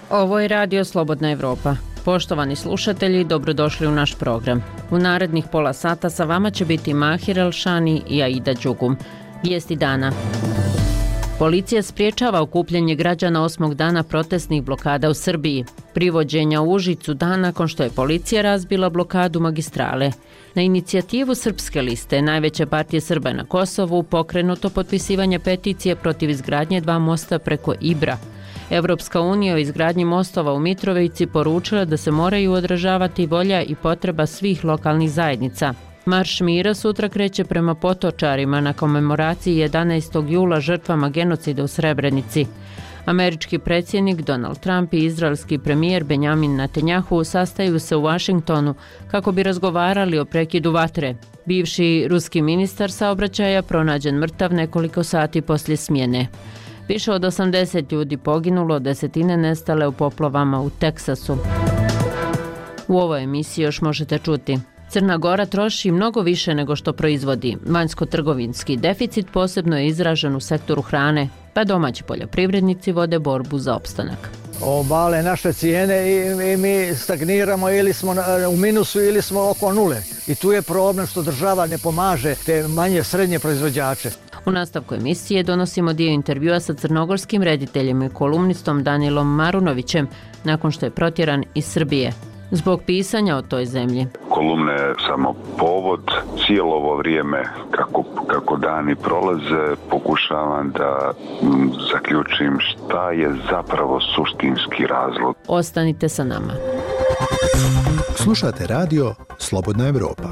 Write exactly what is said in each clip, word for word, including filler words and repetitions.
Ovo je Radio Slobodna Evropa. Poštovani slušatelji, dobrodošli u naš program. U narednih pola sata sa vama će biti Mahir Elšani i Aida Đugum. Vijesti dana. Policija spriječava okupljanje građana osmog dana protestnih blokada u Srbiji. Privođenja u Užicu dan nakon što je policija razbila blokadu magistrale. Na inicijativu Srpske liste, najveće partije Srba na Kosovu, pokrenuto potpisivanje peticije protiv izgradnje dva mosta preko Ibra. Evropska unija o izgradnji mostova u Mitrovici poručila da se moraju odražavati volja i potreba svih lokalnih zajednica. Marš mira sutra kreće prema Potočarima na komemoraciji jedanaestog jula žrtvama genocida u Srebrenici. Američki predsjednik Donald Trump i izraelski premijer Benjamin Netanjahu sastaju se u Vašingtonu kako bi razgovarali o prekidu vatre. Bivši ruski ministar saobraćaja pronađen mrtav nekoliko sati poslije smjene. Više od osamdeset ljudi poginulo, desetine nestale u poplavama u Teksasu. U ovoj emisiji još možete čuti. Crna Gora troši mnogo više nego što proizvodi. Vanjsko-trgovinski deficit posebno je izražen u sektoru hrane, pa domaći poljoprivrednici vode borbu za opstanak. Obale naše cijene i, i mi stagniramo ili smo u minusu ili smo oko nule. I tu je problem što država ne pomaže te manje srednje proizvođače. U nastavku emisije donosimo dio intervjua sa crnogorskim rediteljem i kolumnistom Danilom Marunovićem nakon što je protjeran iz Srbije zbog pisanja o toj zemlji. Kolumne je samo povod. Cijelo ovo vrijeme kako, kako dani prolaze pokušavam da m, zaključim šta je zapravo suštinski razlog. Ostanite sa nama. Slušate radio Slobodna Evropa.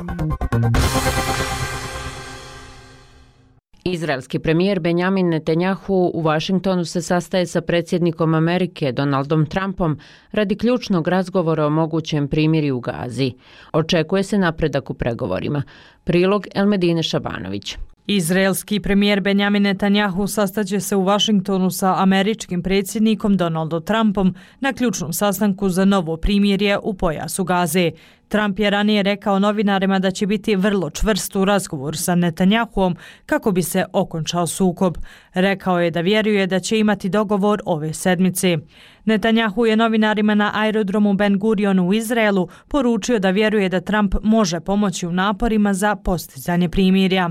Izraelski premijer Benjamin Netanjahu u Vašingtonu se sastaje sa predsjednikom Amerike Donaldom Trumpom radi ključnog razgovora o mogućem primirju u Gazi. Očekuje se napredak u pregovorima. Prilog Elmedine Šabanović. Izraelski premijer Benjamin Netanjahu sastaće se u Vašingtonu sa američkim predsjednikom Donaldom Trumpom na ključnom sastanku za novo primirje u pojasu Gaze. Trump je ranije rekao novinarima da će biti vrlo čvrst u razgovor sa Netanjahuom kako bi se okončao sukob. Rekao je da vjeruje da će imati dogovor ove sedmice. Netanjahu je novinarima na aerodromu Ben Gurion u Izraelu poručio da vjeruje da Trump može pomoći u naporima za postizanje primirja.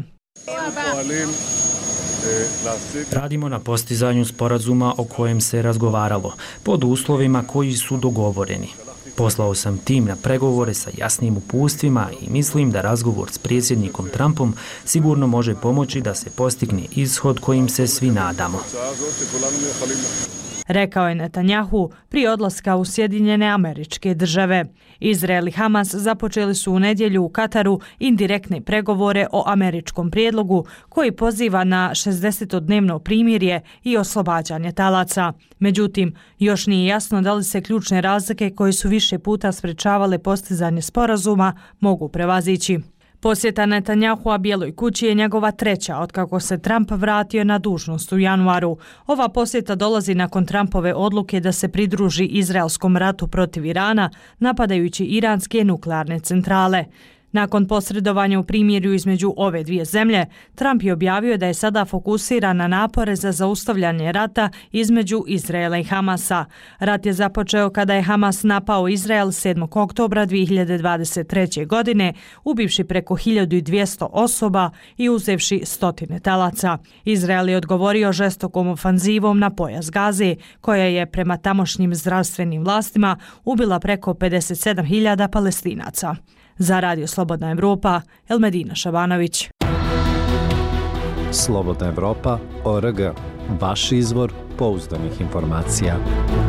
Radimo na postizanju sporazuma o kojem se razgovaralo, pod uslovima koji su dogovoreni. Poslao sam tim na pregovore sa jasnim uputstvima i mislim da razgovor s predsjednikom Trumpom sigurno može pomoći da se postigne ishod kojim se svi nadamo. Rekao je Netanjahu prije odlaska u Sjedinjene Američke Države. Izrael i Hamas započeli su u nedjelju u Kataru indirektne pregovore o američkom prijedlogu koji poziva na šezdesetodnevno primirje i oslobađanje talaca. Međutim, još nije jasno da li se ključne razlike koje su više puta sprečavale postizanje sporazuma mogu prevazići. Posjeta Netanjahua Bijeloj kući je njegova treća otkako se Trump vratio na dužnost u januaru. Ova posjeta dolazi nakon Trumpove odluke da se pridruži izraelskom ratu protiv Irana, napadajući iranske nuklearne centrale. Nakon posredovanja u primirju između ove dvije zemlje, Trump je objavio da je sada fokusiran na napore za zaustavljanje rata između Izraela i Hamasa. Rat je započeo kada je Hamas napao Izrael sedmog oktobra dvije hiljade dvadeset treće. godine, ubivši preko hiljadu dvjesto osoba i uzevši stotine talaca. Izrael je odgovorio žestokom ofanzivom na pojas Gaze, koja je prema tamošnjim zdravstvenim vlastima ubila preko pedeset sedam hiljada Palestinaca. Za Radio Slobodna Evropa, Elmedina Šabanović. Slobodna Evropa, O R G, vaš izvor pouzdanih informacija.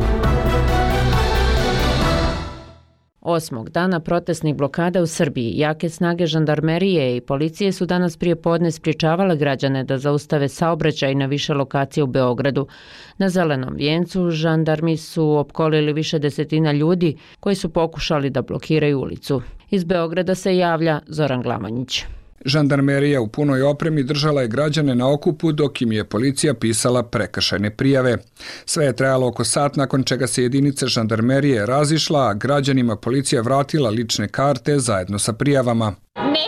Osmog dana protestnih blokada u Srbiji, jake snage žandarmerije i policije su danas prije podne spriječavale građane da zaustave saobraćaj na više lokacije u Beogradu. Na Zelenom vijencu žandarmi su opkolili više desetina ljudi koji su pokušali da blokiraju ulicu. Iz Beograda se javlja Zoran Glamonjić. Žandarmerija u punoj opremi držala je građane na okupu dok im je policija pisala prekršajne prijave. Sve je trajalo oko sat nakon čega se jedinica žandarmerije razišla, a građanima policija vratila lične karte zajedno sa prijavama. Nepravda,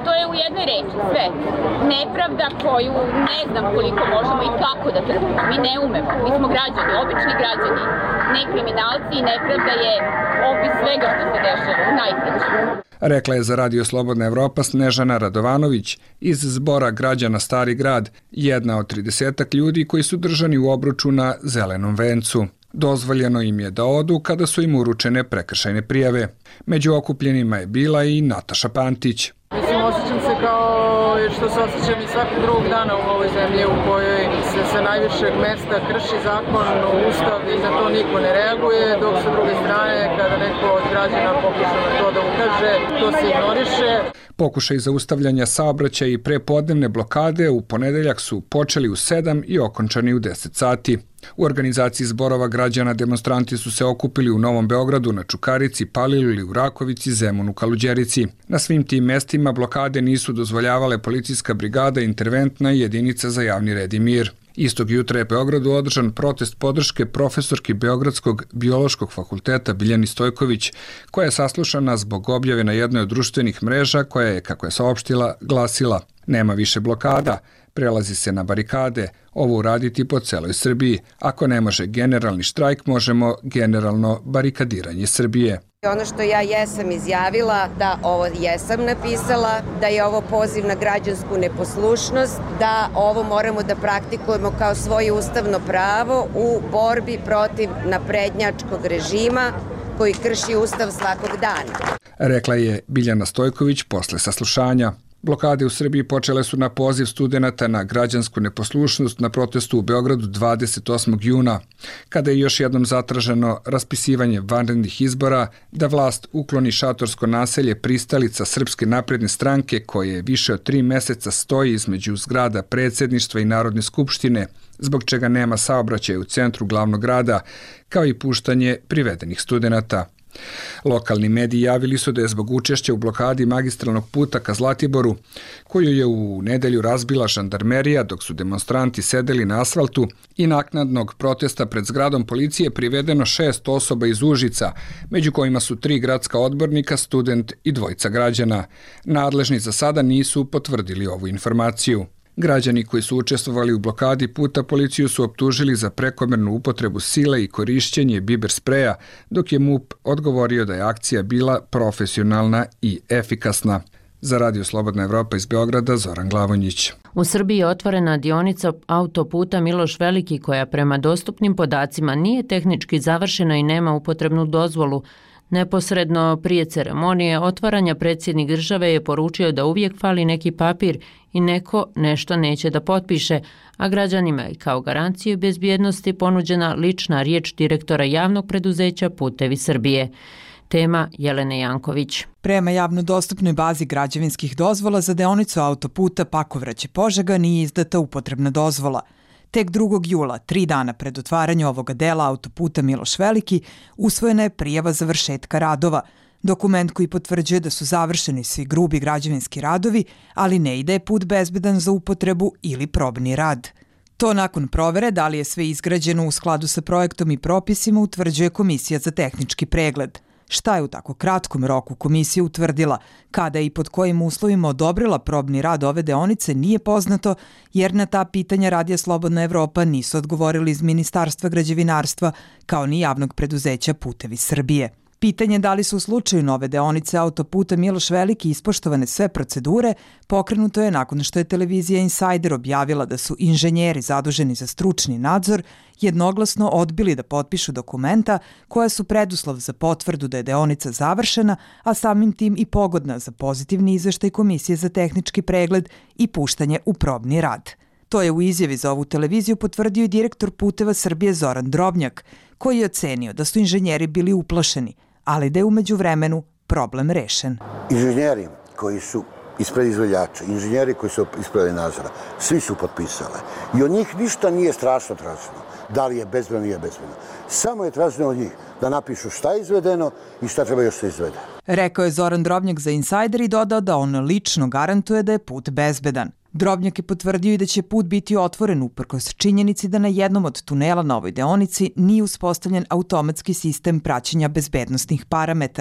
To je u jednoj reči sve. Nepravda koju ne znam koliko možemo i kako da trpimo. Mi ne umemo. Mi smo građani, obični građani, ne kriminalci i nepravda je opis svega što se dešava u najkraćem. Rekla je za Radio Slobodna Evropa Snežana Radovanović iz zbora građana Stari grad, jedna od tridesetak ljudi koji su držani u obruču na Zelenom vencu. Dozvoljeno im je da odu kada su im uručene prekršajne prijave. Među okupljenima je bila i Nataša Pantić. Mislim, osjećam se kao što se osjećam i svakog drugog dana u ovoj zemlji u kojoj se sa najvišeg mesta krši zakon, ustav i na to niko ne reaguje, dok sa druge strane kada neko od građana pokuša na to da ukaže, to se ignoriše. Pokušaj zaustavljanja saobraćaja i prepodnevne blokade u ponedeljak su počeli u sedam i okončani u deset sati. U organizaciji zborova građana demonstranti su se okupili u Novom Beogradu, na Čukarici, Paliluli, u Rakovici, Zemunu, Kaluđerici. Na svim tim mestima blokade nisu dozvoljavale policijska brigada, interventna i jedinica za javni red i mir. Istog jutra je Beogradu održan protest podrške profesorki Beogradskog biološkog fakulteta Biljani Stojković, koja je saslušana zbog objave na jednoj od društvenih mreža koja je, kako je saopštila, glasila: nema više blokada, prelazi se na barikade, ovo uraditi po celoj Srbiji. Ako ne može generalni štrajk, možemo generalno barikadiranje Srbije. Ono što ja jesam izjavila, da ovo jesam napisala, da je ovo poziv na građansku neposlušnost, da ovo moramo da praktikujemo kao svoje ustavno pravo u borbi protiv naprednjačkog režima koji krši ustav svakog dana. Rekla je Biljana Stojković posle saslušanja. Blokade u Srbiji počele su na poziv studenata na građansku neposlušnost na protestu u Beogradu dvadeset osmog juna, kada je još jednom zatraženo raspisivanje vanrednih izbora, da vlast ukloni šatorsko naselje pristalica Srpske napredne stranke koje više od tri meseca stoji između zgrada predsjedništva i Narodne skupštine, zbog čega nema saobraćaja u centru glavnog grada, kao i puštanje privedenih studenata. Lokalni mediji javili su da je zbog učešća u blokadi magistralnog puta ka Zlatiboru, koju je u nedelju razbila žandarmerija dok su demonstranti sedeli na asfaltu, i naknadnog protesta pred zgradom policije privedeno šest osoba iz Užica, među kojima su tri gradska odbornika, student i dvojica građana. Nadležni za sada nisu potvrdili ovu informaciju. Građani koji su učestvovali u blokadi puta policiju su optužili za prekomernu upotrebu sile i korišćenje biber spreja, dok je MUP odgovorio da je akcija bila profesionalna i efikasna. Za Radio Slobodna Evropa iz Beograda, Zoran Glavonjić. U Srbiji je otvorena dionica autoputa Miloš Veliki koja prema dostupnim podacima nije tehnički završena i nema upotrebnu dozvolu. Neposredno prije ceremonije otvaranja predsjednik države je poručio da uvijek fali neki papir i neko nešto neće da potpiše, a građanima je kao garanciju bezbjednosti ponuđena lična riječ direktora javnog preduzeća Putevi Srbije. Tema Jelene Janković. Prema javno dostupnoj bazi građevinskih dozvola za deonicu autoputa Pakovraće-Požega nije izdata upotrebna dozvola. Tek drugog jula, tri dana pred otvaranjem ovoga dela autoputa Miloš Veliki, usvojena je prijava završetka radova, dokument koji potvrđuje da su završeni svi grubi građevinski radovi, ali ne i da je put bezbedan za upotrebu ili probni rad. To nakon provere da li je sve izgrađeno u skladu sa projektom i propisima utvrđuje Komisija za tehnički pregled. Šta je u tako kratkom roku komisija utvrdila, kada i pod kojim uslovima odobrila probni rad ove deonice nije poznato, jer na ta pitanja Radija Slobodna Evropa nisu odgovorili iz Ministarstva građevinarstva, kao ni javnog preduzeća Putevi Srbije. Pitanje da li su u slučaju nove deonice autoputa Miloš Veliki ispoštovane sve procedure pokrenuto je nakon što je televizija Insider objavila da su inženjeri zaduženi za stručni nadzor jednoglasno odbili da potpišu dokumenta koja su preduslov za potvrdu da je deonica završena, a samim tim i pogodna za pozitivni izveštaj Komisije za tehnički pregled i puštanje u probni rad. To je u izjavi za ovu televiziju potvrdio i direktor Puteva Srbije Zoran Drobnjak, koji je ocenio da su inženjeri bili uplašeni, ali da je umeđu vremenu problem rešen. Inženjeri koji su ispred izvođača, inženjeri koji su ispred nadzora, svi su potpisali. I od njih ništa nije strašno traženo. Da li je bezbedno, nije bezbedno. Samo je traženo od njih da napišu šta je izvedeno i šta treba još se izvede. Rekao je Zoran Drobnjak za Insider i dodao da on lično garantuje da je put bezbedan. Drobnjak je potvrdio i da će put biti otvoren uprkos činjenici da na jednom od tunela na ovoj deonici nije uspostavljen automatski sistem praćenja bezbednostnih parametara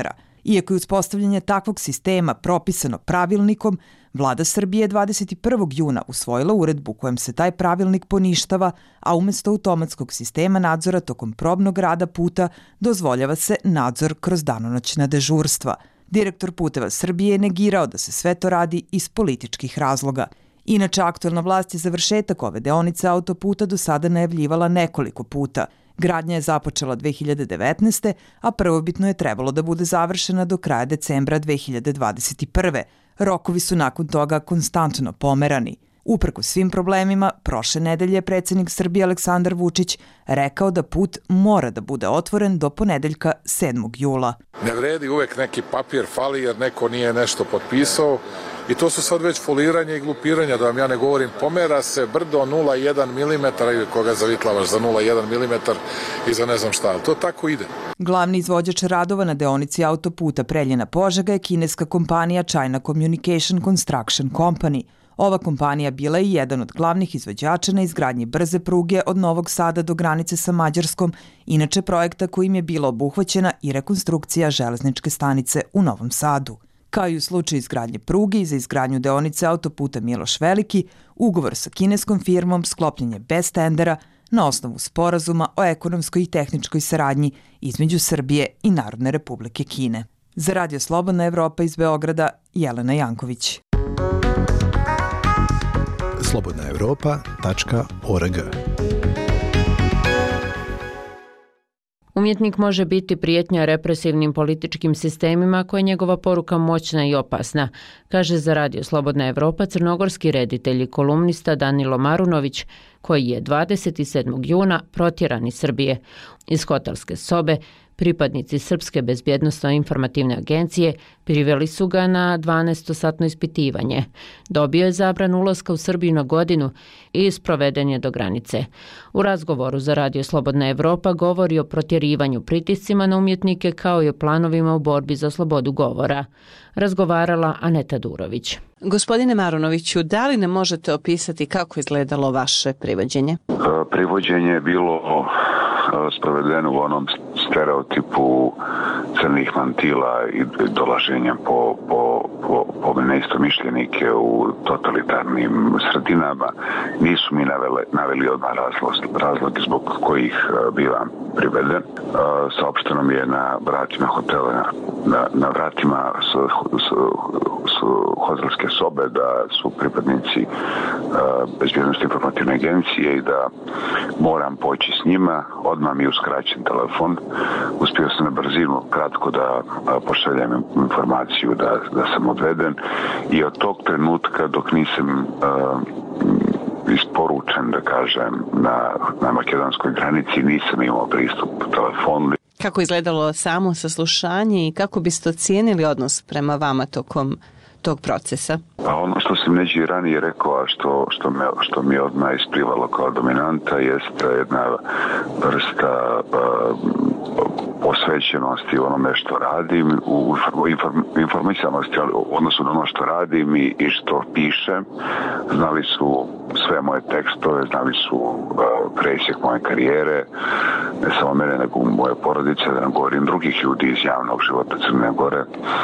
Iako je uspostavljanje takvog sistema propisano pravilnikom, Vlada Srbije dvadeset prvog juna usvojila uredbu kojom se taj pravilnik poništava, a umjesto automatskog sistema nadzora tokom probnog rada puta dozvoljava se nadzor kroz danonoćna dežurstva. Direktor Puteva Srbije je negirao da se sve to radi iz političkih razloga. Inače, aktuelna vlast je završetak ove deonice autoputa do sada najavljivala nekoliko puta. Gradnja je započela dve hiljade devetnaeste. a prvobitno je trebalo da bude završena do kraja decembra dve hiljade dvadeset prve. Rokovi su nakon toga konstantno pomerani. Uprko svim problemima, prošle nedelje je predsjednik Srbije Aleksandar Vučić rekao da put mora da bude otvoren do ponedeljka sedmog jula. Ne vredi, uvek neki papir fali jer neko nije nešto potpisao i to su sad već foliranje i glupiranja, da vam ja ne govorim. Pomera se brdo nula zarez jedan milimetar i koga zavitlavaš za nula zarez jedan milimetar i za ne znam šta, ali to tako ide. Glavni izvođač radova na deonici autoputa Preljina-Požega je kineska kompanija China Communication Construction Company. Ova kompanija bila je jedan od glavnih izvođača na izgradnji brze pruge od Novog Sada do granice sa Mađarskom, inače projekta kojim je bila obuhvaćena i rekonstrukcija železničke stanice u Novom Sadu. Kao i u slučaju izgradnje pruge i za izgradnju deonice autoputa Miloš Veliki, ugovor sa kineskom firmom sklopljen je bez tendera na osnovu sporazuma o ekonomskoj i tehničkoj saradnji između Srbije i Narodne Republike Kine. Za Radio Slobodna Evropa iz Beograda, Jelena Janković. slobodna evropa tačka org. Umjetnik može biti prijetnja represivnim političkim sistemima koja je njegova poruka moćna i opasna, kaže za Radio Slobodna Evropa crnogorski reditelj i kolumnista Danilo Marunović, koji je dvadeset sedmog juna protjeran iz Srbije. Iz hotelske sobe pripadnici Srpske bezbjednosno-informativne agencije priveli su ga na dvanaestosatno ispitivanje. Dobio je zabranu ulaska u Srbiju na godinu i sproveden je do granice. U razgovoru za Radio Slobodna Evropa govori o protjerivanju, pritiscima na umjetnike kao i o planovima u borbi za slobodu govora. Razgovarala Aneta Durović. Gospodine Marunoviću, da li ne možete opisati kako izgledalo vaše privođenje? Privođenje je bilo sprovedeno u onom stereotipu crnih mantila i dolaženja po, po, po, po neistomišljenike u totalitarnim sredinama. Nisu mi navele, naveli odmah razlog, razloge zbog kojih bivam priveden. Saopšteno mi je na vratima hotela, na, na, na vratima s, s, s hotelske sobe da su pripadnici bezbjednosti informativne agencije i da moram poći s njima. Odmah mi je uskraćen telefon. Uspio sam na brzinu kratko da pošaljem informaciju da, da sam odveden i od tog trenutka dok nisam uh, isporučen, da kažem, na, na makedonskoj granici nisam imao pristup telefonu. Kako izgledalo samo saslušanje i kako biste ocijenili odnos prema vama tokom tog procesa? A ono što sam neđe ranije rekao, a što, što, me, što mi je odmah isplivalo kao dominanta, jeste jedna vrsta uh, posvećenosti onome što radim, u inform, informisanosti odnosno na ono što radim i, i što pišem. Znali su sve moje tekstove, znali su uh, presjek moje karijere, ne samo mene, nego moje porodice, da ne govorim drugih ljudi iz javnog života Crne Gore.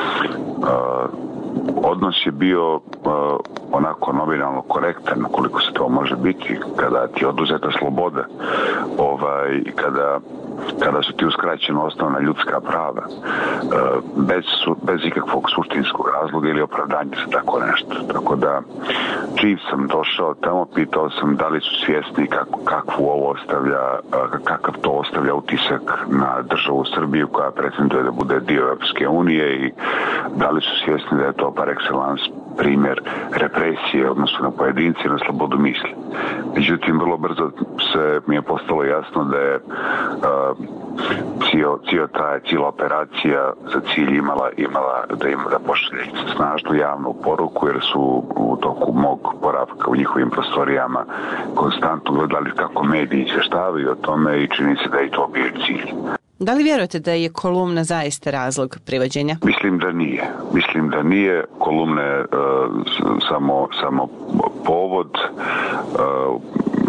Uh, Odnos je bio uh, onako nominalno korektan, koliko se to može biti, kada ti je oduzeta sloboda, ovaj, kada, kada su ti uskraćena osnovna ljudska prava, uh, bez, bez ikakvog suštinskog razloga ili opravdanja za tako nešto. Tako da, čim sam došao tamo, pitao sam da li su svjesni kako, kakvu ovo ostavlja, uh, kakav to ostavlja utisak na državu Srbiju koja pretenduje da bude dio Europske unije i da li su svjesni da je to par excellence primjer represije, odnosno na pojedinci, na slobodu misli. Međutim, vrlo brzo se mi je postalo jasno da je uh, cijel, cijel ta, cijela operacija za cilj imala, imala da ima da pošalje snažnu javnu poruku, jer su u toku mog boravka u njihovim prostorijama konstantno gledali kako mediji izvještavaju o tome i čini se da je to bio cilj. Da li vjerujete da je kolumna zaista razlog privođenja? Mislim da nije. Mislim da nije. Kolumna je uh, samo, samo povod. Uh,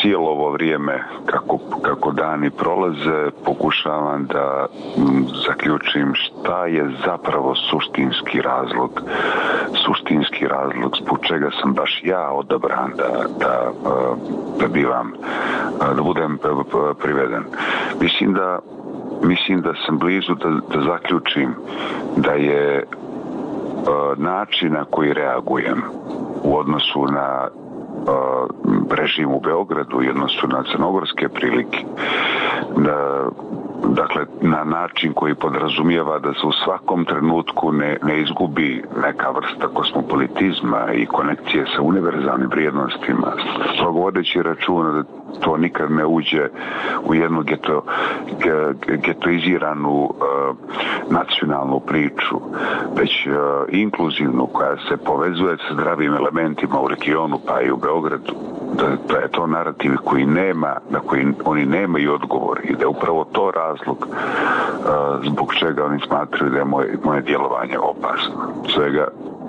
cijelo ovo vrijeme kako, kako dani prolaze pokušavam da m, zaključim šta je zapravo suštinski razlog suštinski razlog zbog čega sam baš ja odabran da, da, da bivam da budem priveden. Mislim da mislim da sam blizu da, da zaključim da je način na koji reagujem u odnosu na režim u Beogradu i odnosu na crnogorske prilike, da, dakle na način koji podrazumijeva da se u svakom trenutku ne, ne izgubi neka vrsta kosmopolitizma i konekcije sa univerzalnim vrijednostima, strogo vodeći računa da to nikad ne uđe u jednu geto, getoiziranu uh, nacionalnu priču, već uh, inkluzivnu koja se povezuje sa zdravim elementima u regionu pa i u Beogradu. Da, da je to narativ koji nema, na koji oni nemaju odgovor i da je upravo to razlog uh, zbog čega oni smatraju da je moje, moje djelovanje opasno. Svega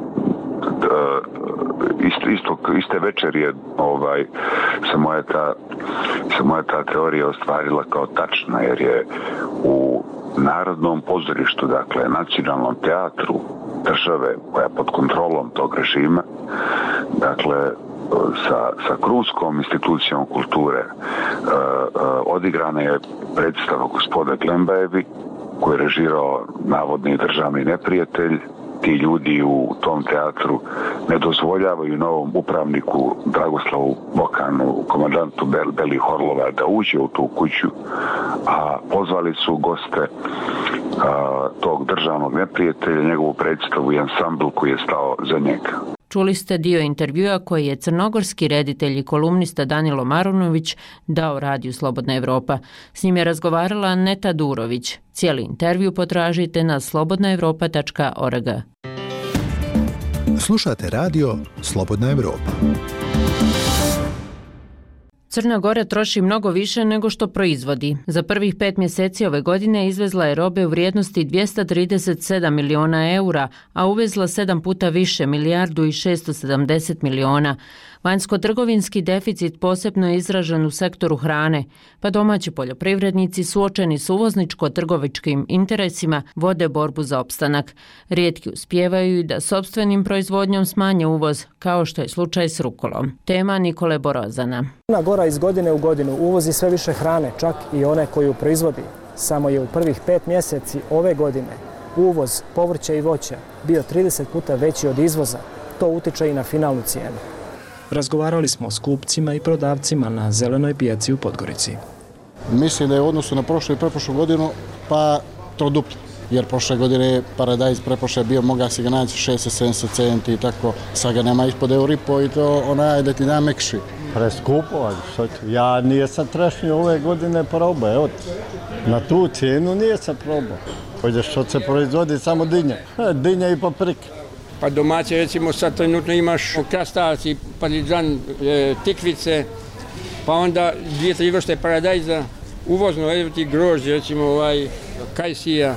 Isto, isto, iste večer je ovaj, se moja ta, se moja ta teorija ostvarila kao tačna, jer je u Narodnom pozorištu, dakle nacionalnom teatru države koja je pod kontrolom tog režima, dakle sa, sa krunskom institucijom kulture uh, uh, odigrana je predstava Gospoda Glembajevi koji je režirao navodni državni neprijatelj. Ti ljudi u tom teatru ne dozvoljavaju novom upravniku Dragoslavu Bokanu, komandantu Bel, Beli Horlova, da uđe u tu kuću, a pozvali su goste a, tog državnog neprijatelja, njegovu predstavu i ansambl koji je stao za njega. Čuli ste dio intervjua koji je crnogorski reditelj i kolumnista Danilo Marunović dao radiju Slobodna Evropa. S njim je razgovarala Aneta Durović. Cijeli intervju potražite na slobodna evropa tačka org. Slušate radio Slobodna Evropa. Crna Gora troši mnogo više nego što proizvodi. Za prvih pet mjeseci ove godine izvezla je robe u vrijednosti dvjesto trideset sedam miliona eura, a uvezla sedam puta više, milijardu i šesto sedamdeset miliona. Vanjsko-trgovinski deficit posebno je izražen u sektoru hrane, pa domaći poljoprivrednici suočeni s uvozničko-trgovičkim interesima vode borbu za opstanak. Rijetki uspijevaju i da sopstvenim proizvodnjom smanje uvoz, kao što je slučaj s rukolom. Tema Nikole Borozana. Crna Gora iz godine u godinu uvozi sve više hrane, čak i one koju proizvodi. Samo je u prvih pet mjeseci ove godine uvoz povrća i voća bio trideset puta veći od izvoza. To utiče i na finalnu cijenu. Razgovarali smo s kupcima i prodavcima na zelenoj pijaci u Podgorici. Mislim da je u odnosu na prošlu i preprošlu godinu pa to duplo. Jer prošle godine paradajz preprošle bio, moga si ga naći šezdeset sedamdeset centi i tako. Sad ga nema ispod euro i po i to onaj da ti da mekši. Preskupo, ja nisam trešnju ove godine probao, evo na tu cijenu nisam probao. Ovdje što se proizvodi samo dinja, dinja i paprika. Pa domaće, recimo sad trenutno imaš krastavac, pariđan, e, tikvice, pa onda dvije, tri vrste paradajza, uvozno, evo ti grožđe, recimo ovaj, kajsija.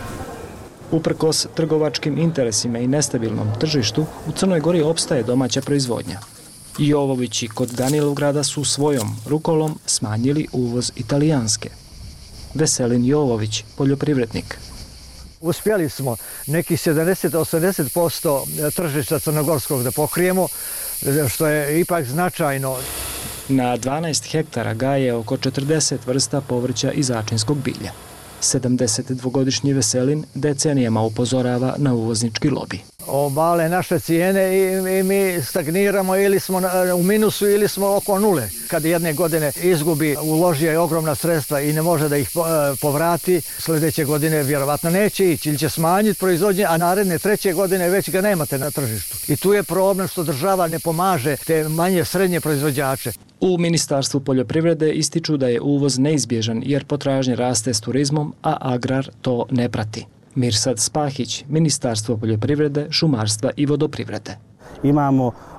Uprkos trgovačkim interesima i nestabilnom tržištu, u Crnoj Gori opstaje domaća proizvodnja. Jovovići kod Danilovgrada su svojom rukolom smanjili uvoz italijanske. Veselin Jovović, poljoprivrednik. Uspjeli smo neki sedamdeset do osamdeset posto tržišta crnogorskog da pokrijemo, što je ipak značajno. Na dvanaest hektara gaje oko četrdeset vrsta povrća i začinskog bilja. sedamdesetdvogodišnji Veselin decenijama upozorava na uvoznički lobi. Obale naše cijene i, i mi stagniramo ili smo u minusu ili smo oko nule. Kad jedne godine izgubi, uložio je ogromna sredstva i ne može da ih povrati, sljedeće godine vjerovatno neće ići ili će smanjiti proizvodnje, a naredne treće godine već ga nemate na tržištu. I tu je problem što država ne pomaže te manje srednje proizvođače. U Ministarstvu poljoprivrede ističu da je uvoz neizbježan jer potražnja raste s turizmom, a agrar to ne prati. Mirsad Spahić, Ministarstvo poljoprivrede, šumarstva i vodoprivrede. Imamo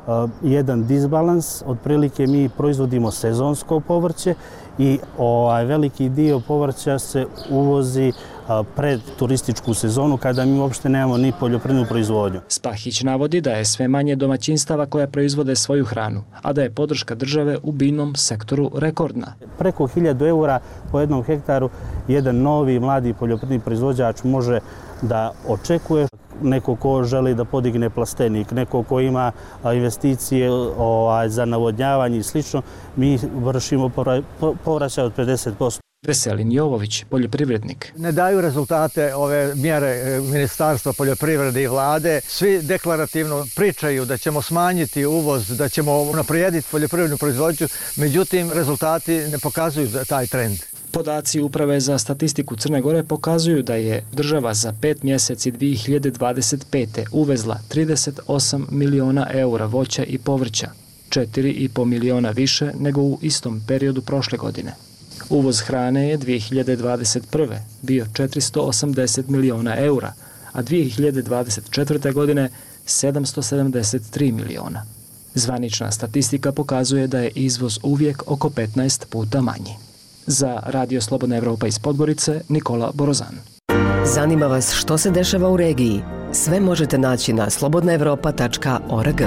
jedan disbalans. Otprilike mi proizvodimo sezonsko povrće i ovaj veliki dio povrća se uvozi pred turističku sezonu kada mi uopšte nemamo ni poljoprivrednu proizvodnju. Spahić navodi da je sve manje domaćinstava koja proizvode svoju hranu, a da je podrška države u biljnom sektoru rekordna. Preko hiljadu eura po jednom hektaru jedan novi mladi poljoprivredni proizvođač može da očekuje. Neko ko želi da podigne plastenik, neko ko ima investicije ovaj, za navodnjavanje i slično, mi vršimo povraćaj od pedeset posto. Veselin Jovović, poljoprivrednik. Ne daju rezultate ove mjere Ministarstva poljoprivrede i vlade. Svi deklarativno pričaju da ćemo smanjiti uvoz, da ćemo unaprijediti poljoprivrednu proizvodnju, međutim rezultati ne pokazuju taj trend. Podaci Uprave za statistiku Crne Gore pokazuju da je država za pet mjeseci dvije hiljade dvadeset pete. uvezla trideset osam miliona eura voća i povrća, četiri i po miliona više nego u istom periodu prošle godine. Uvoz hrane je dvije hiljade dvadeset prve. bio četiristo osamdeset miliona eura, a dvije hiljade dvadeset četvrte. godine sedamsto sedamdeset tri miliona. Zvanična statistika pokazuje da je izvoz uvijek oko petnaest puta manji. Za Radio Slobodna Evropa iz Podgorice, Nikola Borozan. Zanima vas što se dešava u regiji? Sve možete naći na slobodna evropa tačka org.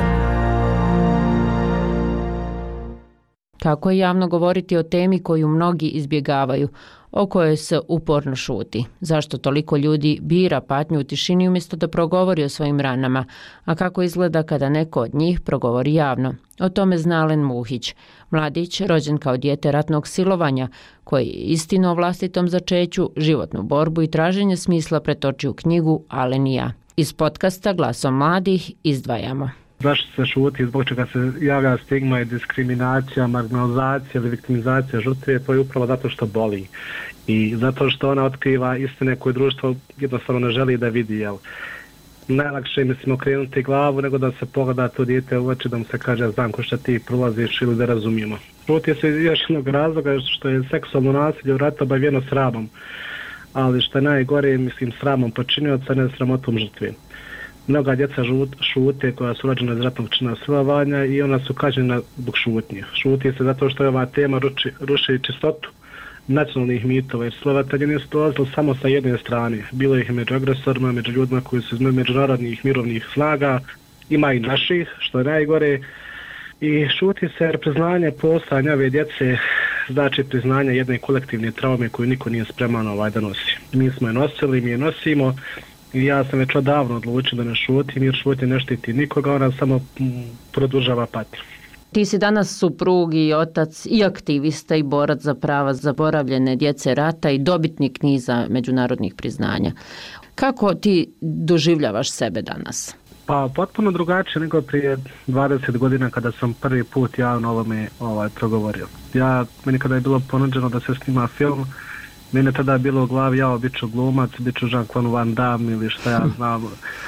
Kako je javno govoriti o temi koju mnogi izbjegavaju, o kojoj se uporno šuti? Zašto toliko ljudi bira patnju u tišini umjesto da progovori o svojim ranama? A kako izgleda kada neko od njih progovori javno? O tome zna Alen Muhić, mladić rođen kao dijete ratnog silovanja, koji istinu o vlastitom začeću, životnu borbu i traženje smisla pretočio u knjigu Alen i ja. Iz podcasta Glasom mladih izdvajamo. Zašto se šuti, zbog čega se javlja stigma i diskriminacija, marginalizacija ili viktimizacija žrtve, to je upravo zato što boli. I zato što ona otkriva istine koje društvo jednostavno ne želi da vidi. Jel? Najlakše je, mislim, okrenuti glavu nego da se pogleda to dijete u oči, da mu se kaže znam ko što ti prolaziš ili da razumijemo. Šuti se još jednog razloga što je seksualno nasilje u ratu obavijeno sramom. Ali što je najgore, mislim, sramom počinioca, ne sramotom žrtve. Mnoga djeca šute koja su rođena iz ratnog čina silovanja i ona su kažnjena zbog šutnje. Šuti se zato što je ova tema ruči, ruši čistotu nacionalnih mitova jer silovatelji nisu dolazili samo sa jedne strane. Bilo ih među agresorima, među ljudima koji su iz međunarodnih mirovnih snaga, ima i naših, što je najgore. I šuti se jer priznanje postojanja ove djece znači priznanje jedne kolektivne traume koju niko nije spreman ovaj da nosi. Mi smo je nosili, mi je nosimo. I ja sam već odavno odlučio da ne šutim jer šutnja ne štiti nikoga, ona samo produžava patnju. Ti si danas suprug i otac i aktivista i borac za prava zaboravljene djece rata i dobitnik niza međunarodnih priznanja. Kako ti doživljavaš sebe danas? Pa potpuno drugačije nego prije dvadeset godina kada sam prvi put javno ovome ovaj, progovorio. Ja, meni kada je bilo ponuđeno da se snima film, mene tada je bilo u glavi, ja bit ću glumac, bit ću Jean-Claude Van Damme ili šta ja znam.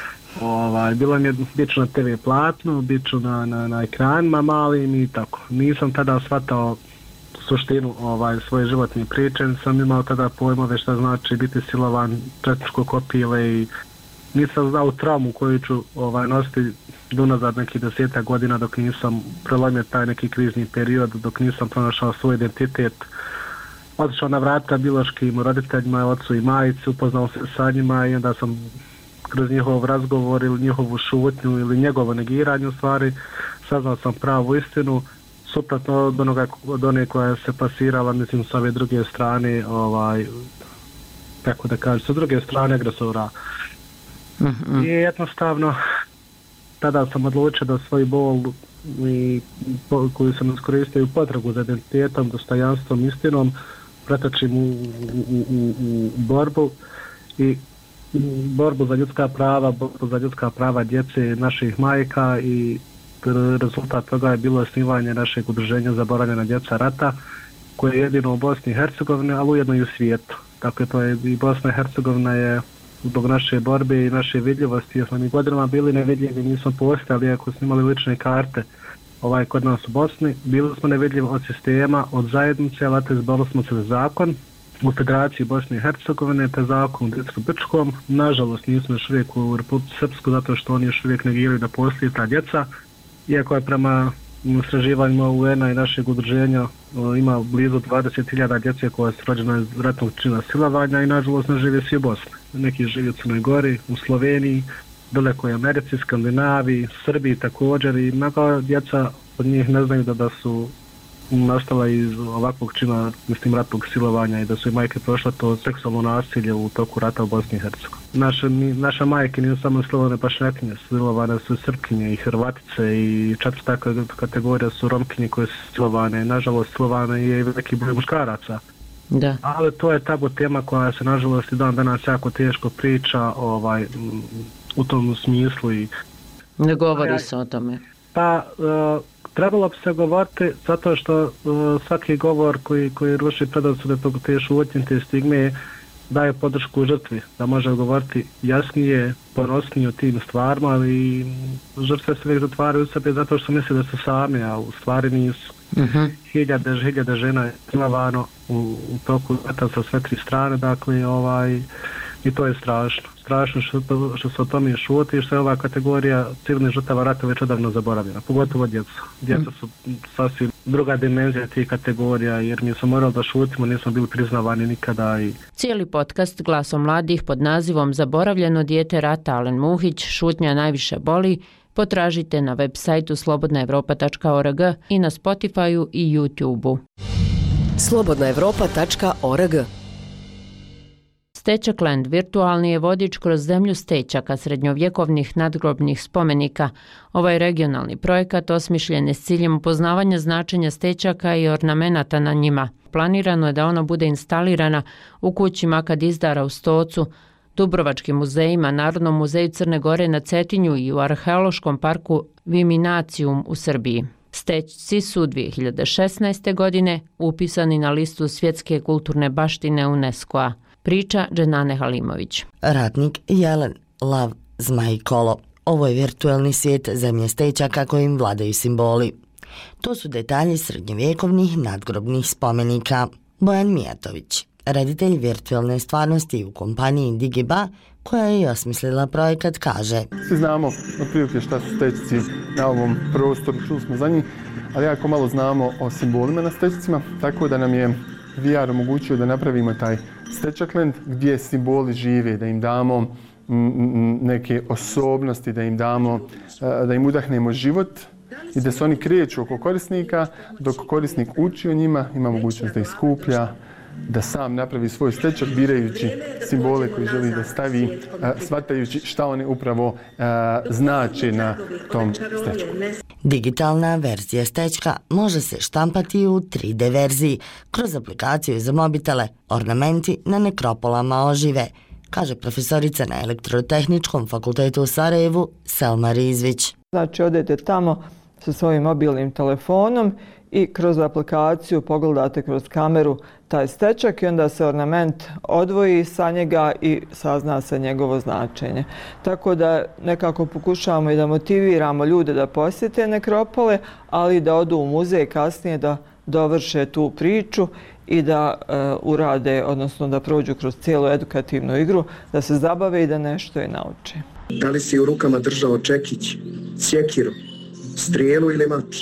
Ovaj, bilo mi je bit ću na te ve platnu, bit ću na, na, na ekranima malim i tako. Nisam tada shvatao suštinu ovaj, svoje životne priče, sam imao tada pojmove šta znači biti silovan, četničko kopile i nisam znao traumu koju ću ovaj, nositi unazad nekih desetak godina dok nisam prelomio taj neki krizni period, dok nisam pronašao svoj identitet. Otišao na vrata biološkim roditeljima, ocu i majici, upoznao se sa njima i onda sam kroz njihov razgovor ili njihovu šutnju ili njegovo negiranje u stvari saznao sam pravu istinu, suprotno od onoga od one koja se pasirala, mislim, s ove druge strane, ovaj, kako da kažem, sa druge strane agresora. Mm-hmm. I jednostavno tada sam odlučio da svoj bol i po, koju sam iskoristio u potragu za identitetom, dostojanstvom, istinom pretočim u, u, u, u borbu i borbu za ljudska prava, borbu za ljudska prava djece naših majka i rezultat toga je bilo osnivanje našeg udruženja Zaboravljena djeca rata koje je jedino u Bosni i Hercegovini, ali ujedno i u svijetu. Dakle, to je i Bosna i Hercegovina je zbog naše borbe i naše vidljivosti, jer smo mi godinama bili nevidljivi, nismo postali, ako smo imali lične karte ovaj, kod nas u Bosni, bili smo nevidljivi od sistema, od zajednice, ali te izborili smo se zakon u Federaciji Bosne i Hercegovine, te zakon u Dicko-Brčkom. Nažalost, nismo još uvijek u Republici Srpsku, zato što oni još uvijek negiraju da postoji ta djeca. iako je prema istraživanjima U N-a i našeg udruženja ima blizu dvadeset hiljada djece koja su rođena iz ratnog čina silovanja i nažalost ne žive svi u Bosni. Neki žive u Crnoj Gori, u Sloveniji, dalekoj Americi, Skandinaviji, Srbiji također i mnogo djeca od njih ne znaju da, da su nastala iz ovakvog čina, mislim, ratnog silovanja i da su i majke prošle to seksualno nasilje u toku rata u Bosni i Hercegovini. Naše, naša majke nisu samo silovane Bošnjakinje, silovane su Srpkinje i Hrvatice i četvrta kategorija su Romkinje koje su silovane. Nažalost, silovane je i veliki broj muškaraca. Da. Ali to je tabu tema koja se nažalost i dan danas jako teško priča ovaj, u tom smislu. I ne govori se o tome. Pa uh, trebalo bi se govoriti zato što uh, svaki govor koji, koji ruši predrasude te šutnje, te stigme daje podršku žrtvi, da može govoriti jasnije, ponosnije o tim stvarima, ali žrtve se uvijek zatvaraju u sebi zato što misle da su sami, a u stvari nisu. Uh-huh. Hiljade, hiljade žena je silovano u, u toku rata sa sve tri strane, dakle, ovaj, i to je strašno. Strašno što, to, što se o tome šuti i što je ova kategorija civilnih žrtava rata već odavno zaboravljena, pogotovo djeca. Djeca su sasvim druga dimenzija tih kategorija, jer mi smo morali da šutimo, nismo bili priznavani nikada. I... Cijeli podcast Glasom mladih pod nazivom Zaboravljeno dijete rata Alen Muhić, šutnja najviše boli, potražite na web sajtu slobodna evropa tačka org i na Spotifyu i YouTubeu. slobodna evropa tačka org. Stečakland virtualni je vodič kroz zemlju stečaka srednjovjekovnih nadgrobnih spomenika. Ovaj regionalni projekat osmišljen je s ciljem upoznavanja značenja stečaka i ornamenata na njima. Planirano je da ona bude instalirana u kući Maka Dizdara u Stocu, Dubrovačkim muzejima, Narodnom muzeju Crne Gore na Cetinju i u Arheološkom parku Viminacijum u Srbiji. Stečci su dvije hiljade šesnaeste. godine upisani na listu svjetske kulturne baštine UNESCO-a. Priča Dženane Halimović. Ratnik Jelen, lav, zmaj, kolo. Ovo je virtualni svijet zemlje stečaka kojim vladaju simboli. To su detalji srednjovjekovnih nadgrobnih spomenika. Bojan Mijatović, reditelj virtualne stvarnosti u kompaniji Digiba, koja je i osmislila projekat, kaže: Svi znamo otprilike šta su stečci na ovom prostoru, čuli smo za njih, ali jako malo znamo o simbolima na stečcima, tako da nam je V R omogućio da napravimo taj Stečakland gdje simboli žive, da im damo neke osobnosti, da im damo, da im udahnemo život i da se oni kreću oko korisnika, dok korisnik uči o njima, ima mogućnost da ih skuplja, da sam napravi svoj stečak birajući simbole koji želi da stavi, shvatajući šta oni upravo znače na tom stečku. Digitalna verzija stečka može se štampati u tri D verziji kroz aplikaciju za mobitele. Ornamenti na nekropolama ožive, kaže profesorica na Elektrotehničkom fakultetu u Sarajevu Selma Rizvić. Znači, odete tamo sa svojim mobilnim telefonom i kroz aplikaciju pogledate kroz kameru taj stečak i onda se ornament odvoji sa njega i sazna se njegovo značenje. Tako da nekako pokušavamo i da motiviramo ljude da posjete nekropole, ali da odu u muzej kasnije da dovrše tu priču i da e, urade, odnosno da prođu kroz cijelu edukativnu igru, da se zabave i da nešto i nauče. Da li si u rukama držao čekić, sjekiru, strijelu ili mač?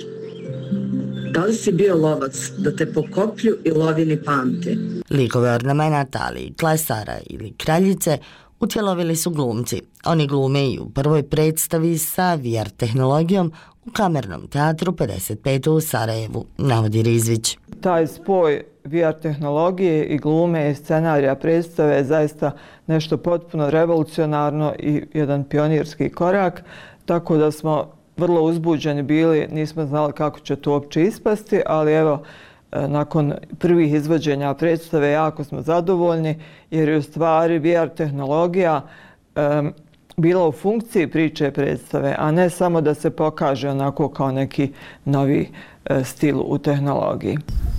Da li si bio lovac da te po koplju i lovini pamte? Likove ornamenata, ali i klesara ili kraljice utjelovili su glumci. Oni glume i u prvoj predstavi sa V R tehnologijom u Kamernom teatru pedeset pet u Sarajevu, navodi Rizvić. Taj spoj V R tehnologije i glume i scenarija predstave je zaista nešto potpuno revolucionarno i jedan pionirski korak, tako da smo vrlo uzbuđeni bili, nismo znali kako će to uopće ispasti, ali evo, nakon prvih izvođenja predstave jako smo zadovoljni jer je u stvari V R tehnologija um, bila u funkciji priče predstave, a ne samo da se pokaže onako kao neki novi uh, stil u tehnologiji.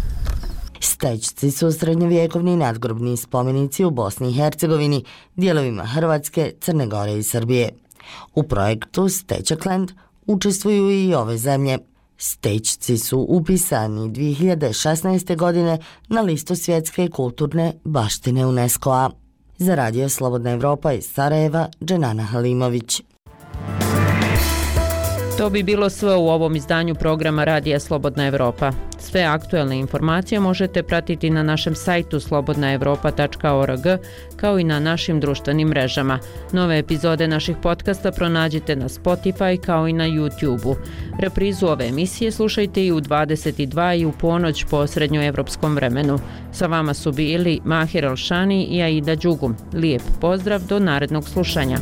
Stečci su srednjovjekovni nadgrobni spomenici u Bosni i Hercegovini, dijelovima Hrvatske, Crne Gore i Srbije. U projektu Stečakland učestvuju i ove zemlje. Stečci su upisani dvije hiljade šesnaeste. godine na listu svjetske kulturne baštine UNESCO-a. Za radio Slobodna Evropa iz Sarajeva, Dženana Halimović. To bi bilo sve u ovom izdanju programa Radija Slobodna Evropa. Sve aktuelne informacije možete pratiti na našem sajtu slobodna evropa tačka org kao i na našim društvenim mrežama. Nove epizode naših podcasta pronađite na Spotify kao i na YouTube-u. Reprizu ove emisije slušajte i u dvadeset dva i u ponoć po srednjoevropskom vremenu. Sa vama su bili Mahir Elšani i Aida Đugum. Lijep pozdrav do narednog slušanja.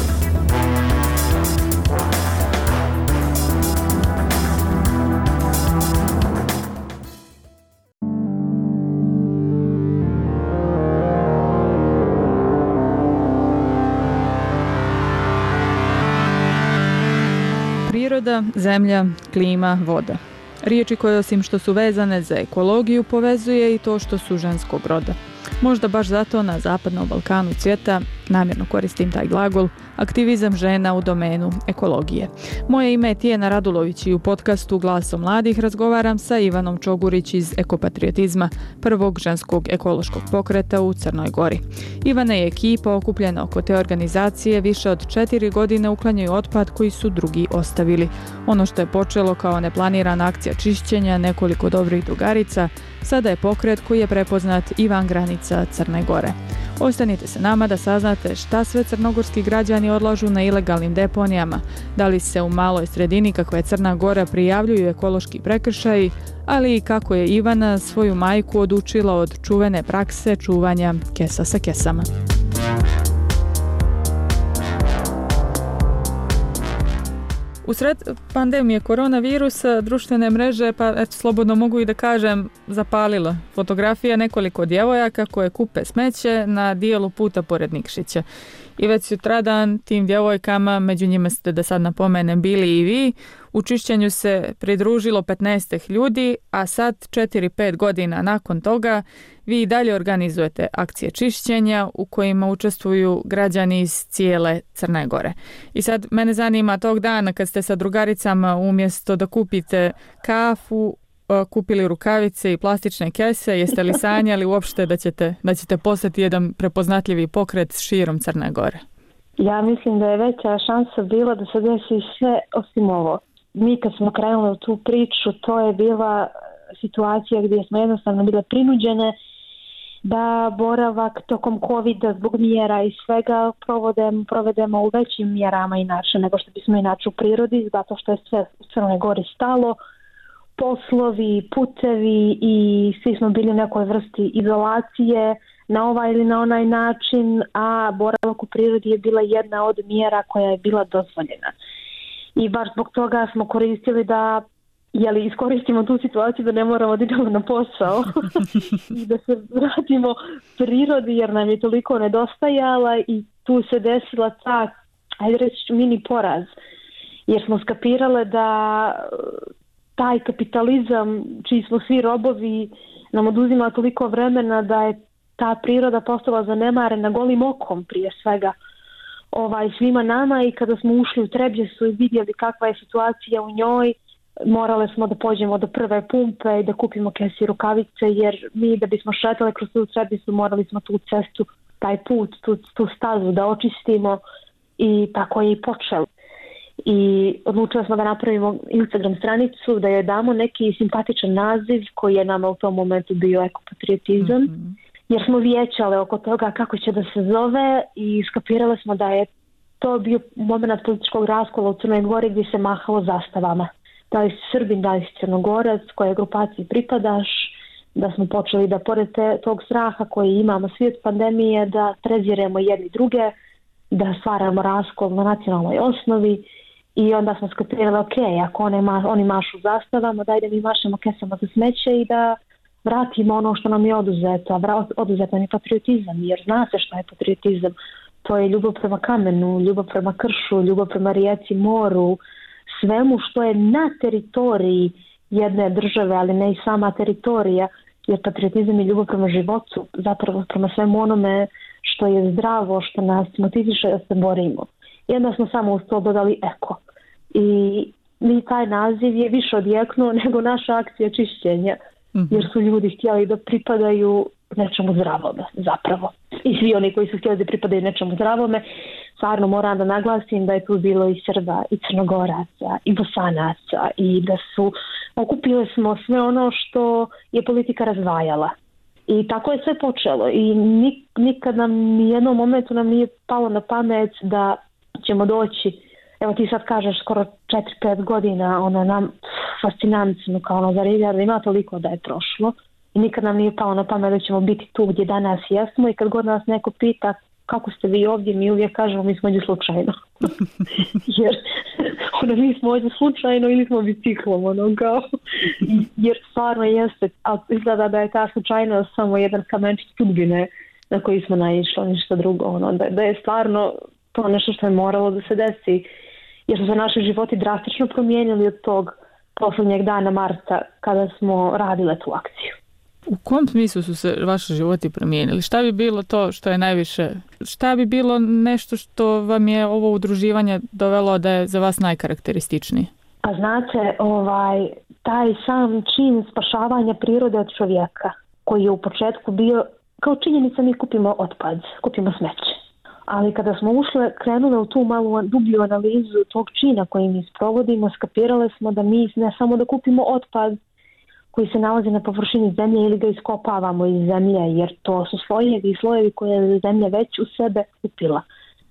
Priroda, zemlja, klima, voda. Riječi koje osim što su vezane za ekologiju povezuje i to što su ženskog roda. Možda baš zato na Zapadnom Balkanu cvjeta, namjerno koristim taj glagol, aktivizam žena u domenu ekologije. Moje ime je Tijena Radulović i u podcastu Glasom mladih razgovaram sa Ivanom Čogurić iz Ekopatriotizma, prvog ženskog ekološkog pokreta u Crnoj Gori. Ivana i ekipa okupljena oko te organizacije više od četiri godine uklanjaju otpad koji su drugi ostavili. Ono što je počelo kao neplanirana akcija čišćenja nekoliko dobrih drugarica, sada je pokret koji je prepoznat i van granica Crne Gore. Ostanite se nama da saznate šta sve crnogorski građani odlažu na ilegalnim deponijama, da li se u maloj sredini kakva je Crna Gora prijavljuju ekološki prekršaji, ali i kako je Ivana svoju majku odučila od čuvene prakse čuvanja kesa sa kesama. U sred pandemije koronavirusa društvene mreže, pa eto, slobodno mogu i da kažem, zapalilo. Fotografija nekoliko djevojaka koje kupe smeće na dijelu puta pored Nikšića. I već sutradan tim djevojkama, među njima ste da sad napomenem bili i vi, u čišćenju se pridružilo petnaest ljudi, a sad četiri pet godina nakon toga vi i dalje organizujete akcije čišćenja u kojima učestvuju građani iz cijele Crne Gore. I sad mene zanima tog dana kad ste sa drugaricama umjesto da kupite kafu, kupili rukavice i plastične kese, jeste li sanjali uopšte da ćete, da ćete postati jedan prepoznatljivi pokret širom Crne Gore? Ja mislim da je veća šansa bila da se desi sve osim ovo. Mi kad smo krenuli u tu priču, to je bila situacija gdje smo jednostavno bile prinuđene da boravak tokom covida zbog mjera i svega provodemo, provedemo u većim mjerama inače nego što bismo inače u prirodi, zato što je sve u Crnoj Gori stalo. Poslovi, putevi i svi smo bili u nekoj vrsti izolacije na ovaj ili na onaj način, a boravak u prirodi je bila jedna od mjera koja je bila dozvoljena. I baš zbog toga smo koristili da jeli, iskoristimo tu situaciju da ne moramo da idemo na posao i da se vratimo prirodi jer nam je toliko nedostajala i tu se desila ta, ajde reći, mini poraz. Jer smo skapirale da taj kapitalizam, čiji smo svi robovi, nam oduzima toliko vremena da je ta priroda postala zanemarena golim okom prije svega ovaj, svima nama i kada smo ušli u Trebjesu i vidjeli kakva je situacija u njoj, morale smo da pođemo do prve pumpe i da kupimo kese i rukavice jer mi da bismo šetali kroz tu Trebjesu morali smo tu cestu, taj put, tu, tu stazu da očistimo i tako je i počelo. I odlučili smo da napravimo Instagram stranicu, da joj damo neki simpatičan naziv koji je nama u tom momentu bio ekopatriotizam, mm-hmm. jer smo vijećale oko toga kako će da se zove i skapirale smo da je to bio moment političkog raskola u Crnoj Gori gdje se mahalo zastavama. Da li si Srbin, da li si Crnogorac, kojoj grupaciji pripadaš, da smo počeli da pored te, tog straha koji imamo svi od pandemije, da preziremo jedni druge, da stvaramo raskol na nacionalnoj osnovi. I onda smo skapirali, ok, ako one ma, oni mašu zastavama, daj da mi mašemo kesama za smeće i da vratimo ono što nam je oduzeto. A oduzet nam je patriotizam, jer zna se što je patriotizam. To je ljubav prema kamenu, ljubav prema kršu, ljubav prema rijeci, moru, svemu što je na teritoriji jedne države, ali ne i sama teritorija, jer patriotizam je ljubav prema životu, zapravo prema svemu onome što je zdravo, što nas motiviše da se borimo. I onda smo samo uz to dodali eko. I mi taj naziv je više odjeknuo nego naša akcija čišćenja, mm-hmm. jer su ljudi htjeli da pripadaju nečemu zdravome, zapravo. I svi oni koji su htjeli da pripadaju nečemu zdravome stvarno moram da naglasim da je tu bilo i Srba, i Crnogoraca, i Bosanaca, i da su, okupile smo sve ono što je politika razdvajala. I tako je sve počelo i nik, nikad nam ni jednom momentu nam nije palo na pamet da ćemo doći, evo ti sad kažeš skoro četiri pet godina, ono nam fascinantno kao ono zar da ima toliko da je prošlo i nikad nam nije palo na pamet da ćemo biti tu gdje danas jesmo i kad god nas neko pita kako ste vi ovdje, mi uvijek kažemo mi smo ovdje slučajno. Jer ono, mi smo ovdje slučajno ili smo biciklom, ono kao, jer stvarno jeste, ali izgleda da je ta slučajnost samo jedan kamenčić sudbine na koji smo naišli, ništa drugo, ono, da, da je stvarno to nešto što je moralo da se desi, jer su se naši životi drastično promijenili od tog posljednjeg dana marta kada smo radile tu akciju. U kom smislu su se vaši životi promijenili? Šta bi bilo to što je najviše, šta bi bilo nešto što vam je ovo udruživanje dovelo da je za vas najkarakterističniji? A znate, ovaj, taj sam čin spašavanja prirode od čovjeka, koji je u početku bio, kao činjenica mi kupimo otpad, kupimo smeće. Ali kada smo ušle, krenule u tu malu dublju analizu tog čina koji mi sprovodimo, skapirale smo da mi ne samo da kupimo otpad koji se nalazi na površini zemlje ili ga iskopavamo iz zemlje, jer to su slojevi i slojevi koje je zemlja već u sebe upila.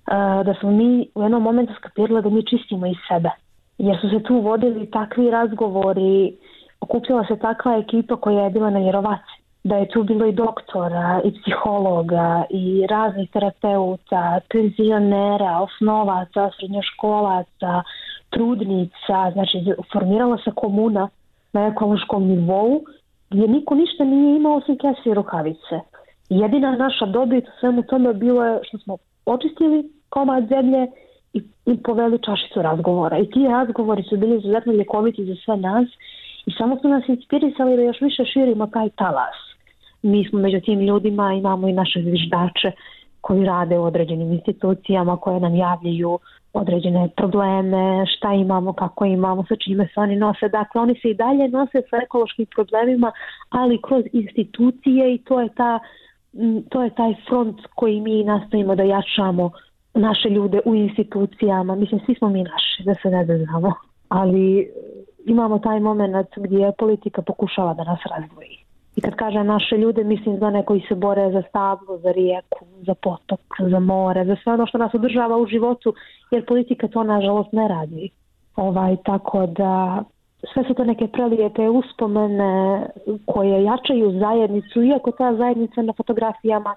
Da smo mi u jednom momentu skapirali da mi čistimo iz sebe, jer su se tu vodili takvi razgovori, okupljala se takva ekipa koja je bila nevjerovatna. Da je tu bilo i doktora, i psihologa, i raznih terapeuta, penzionera, osnovaca, srednjoškolaca, trudnica, znači formirala se komuna na ekološkom nivou gdje niko ništa nije imao osim kese i rukavice. Jedina naša dobit u svemu tome bilo je što smo očistili komad zemlje i, i poveli čašicu razgovora. I ti razgovori su bili izuzetno ljekoviti za sve nas i samo su nas inspirisali da još više širimo taj talas. Mi smo među tim ljudima, imamo i naše zviždače koji rade u određenim institucijama koje nam javljaju određene probleme, šta imamo, kako imamo, sa čime se oni nose. Dakle, oni se i dalje nose sa ekološkim problemima, ali kroz institucije i to je, ta, to je taj front koji mi nastavimo da jačamo naše ljude u institucijama. Mislim, svi smo mi naši, da se ne znamo, ali imamo taj moment gdje politika pokušava da nas razdvoji. I kad kažem naše ljude, mislim za one koji se bore za stablo, za rijeku, za potok, za more, za sve ono što nas održava u životu, jer politika to nažalost ne radi. Ovaj, tako da sve su to neke prelijepe uspomene koje jačaju zajednicu, iako ta zajednica na fotografijama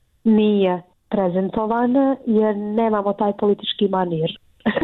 nije prezentovana, jer nemamo taj politički manir.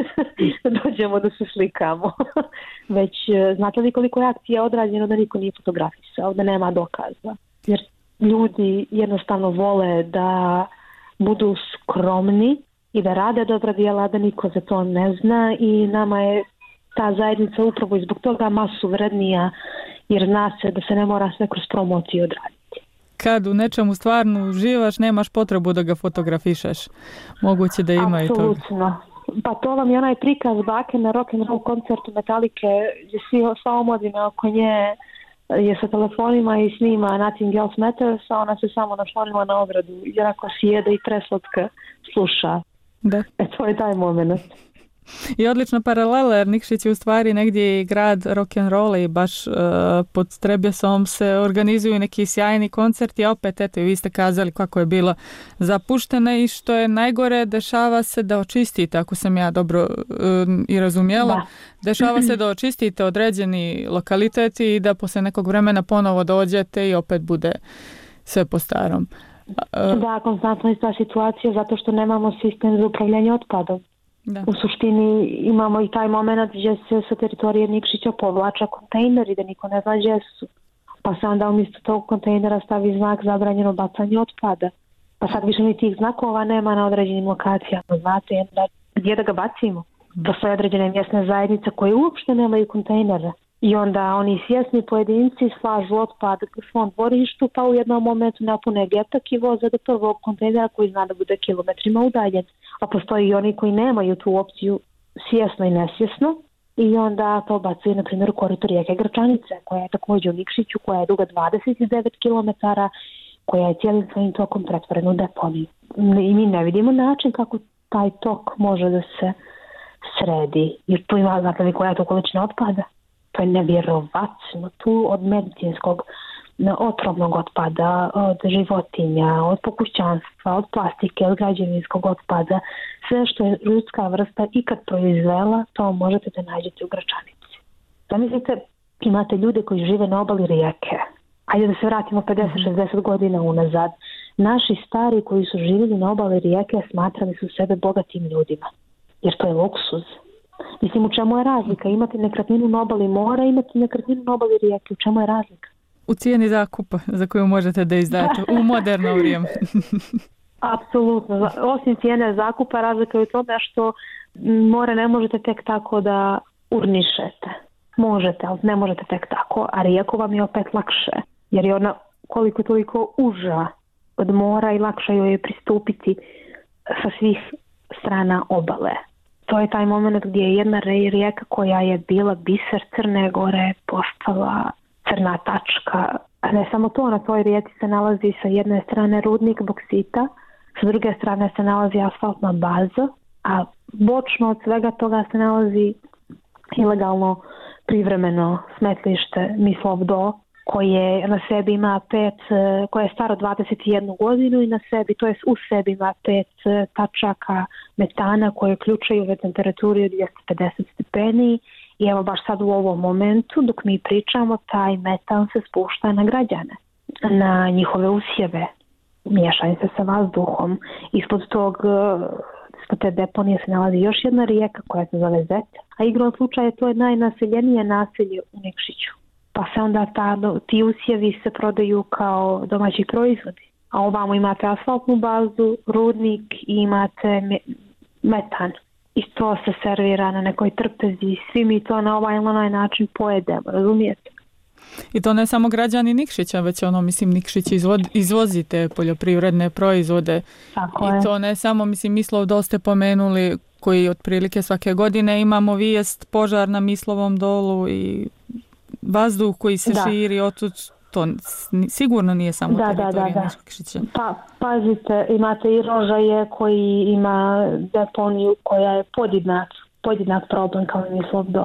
Dođemo da se slikamo. Već znate li koliko je akcija odrađeno da niko nije fotografisao, da nema dokaza. Jer ljudi jednostavno vole da budu skromni i da rade dobra djela, da niko za to ne zna i nama je ta zajednica upravo i zbog toga masu vrednija, jer zna se da se ne mora sve kroz promociju odraditi. Kad u nečemu stvarno uživaš, nemaš potrebu da ga fotografišeš. Moguće da ima Apsolutno. i toga. Pa to vam je onaj prikaz bake na rock and roll koncertu Metalike gdje svi sva omladina oko nje je sa telefonima i snima Nothing Else Matters, a ona se samo našonila na ogradu jer ako sjede i preslatka sluša. Da. E to je taj moment. I odlična paralela, jer Nikšić je u stvari negdje i grad rock'n'rolla i baš uh, pod Trebjesom se organizuju neki sjajni koncerti, a opet eto i vi ste kazali kako je bilo zapušteno i što je najgore, dešava se da očistite, ako sam ja dobro uh, i razumjela, da. Dešava se da očistite određeni lokaliteti i da poslije nekog vremena ponovo dođete i opet bude sve po starom. Uh, da, konstantno je ta situacija zato što nemamo sistem za upravljanje otpadom. Da. U suštini imamo i taj moment gdje se sa teritorije Nikšića povlača kontejneri da niko ne zna gdje su. Pa se onda umjesto tog kontejnera stavi znak zabranjeno bacanje otpada. Pa sad više ni tih znakova nema na određenim lokacijama. Znate, da, gdje da ga bacimo? Postoje određene mjesne zajednice koje uopšte nemaju kontejnere. I onda oni svjesni pojedinci slažu otpad u svom dvorištu pa u jednom momentu napune getak i voze do prvog kontejnera koji zna da bude kilometrima udaljen. A postoji i oni koji nemaju tu opciju svjesno i nesvjesno i onda to bacaju na primjer u koritu rijeke Grčanice koja je također u Nikšiću, koja je duga dvadeset devet kilometara, koja je cijelim svojim tokom pretvorena u deponiju. I mi ne vidimo način kako taj tok može da se sredi. Jer tu ima, znate li koja je to količina otpada? To je nevjerovatno. Tu od medicinskog otrovnog otpada, od životinja, od pokućanstva, od plastike, od građevinskog otpada, sve što je ljudska vrsta ikad proizvela, to možete da nađete u Gračanici. Zamislite, imate ljude koji žive na obali rijeke. Ajde da se vratimo pedeset šezdeset godina unazad. Naši stari koji su živjeli na obali rijeke smatrali su sebe bogatim ljudima. Jer to je luksuz. Mislim, u čemu je razlika? Imate nekretninu na obali mora, imate nekretninu na obali rijeke. U čemu je razlika? U cijeni zakupa za koju možete da izdate u moderno vrijeme. Apsolutno. Osim cijene zakupa, razlika je u tome što more ne možete tek tako da urnišete. Možete, ali ne možete tek tako. A rijeku vam je opet lakše. Jer je ona koliko toliko uža od mora i lakše joj je pristupiti sa svih strana obale. To je taj moment gdje je jedna rijeka koja je bila biser Crne Gore postala crna tačka. A ne samo to, na toj rijeci se nalazi sa jedne strane rudnik boksita, sa druge strane se nalazi asfaltna baza, a bočno od svega toga se nalazi ilegalno privremeno smetlište Mislov-Do, koje na sebi ima pet, koje je staro dvadeset jednu godinu i na sebi, to je u sebi ima pet tačaka metana koje ključaju ove temperaturi od dvjesto pedeset stepeni. I evo baš sad u ovom momentu dok mi pričamo, taj metan se spušta na građane, na njihove usjeve, miješaju se sa vazduhom. Ispod tog, ispod te deponije se nalazi još jedna rijeka koja se zove Zet, a igrom slučaja to je najnaseljenije naselje u Nikšiću. Pa se onda ta, ti usjevi se prodaju kao domaći proizvodi. A ovamo imate asfaltnu bazu, rudnik i imate metan. I to se servira na nekoj trpezi. Svi mi to na ovaj ili onaj način pojedemo, razumijete? I to ne samo građani Nikšića, već ono, mislim, Nikšić izvod, izvozite poljoprivredne proizvode. Tako I je. to ne samo, mislim, Mislov-Do ste pomenuli, koji otprilike svake godine imamo vijest požar na Mislovom dolu i vazduh koji se da. širi otud. To sigurno nije samo da, teritorija da, da, Nikšića. Pa, pazite, imate i Rožaje koji ima deponiju koja je podjednak, podjednak problem kao i Mislov-Do.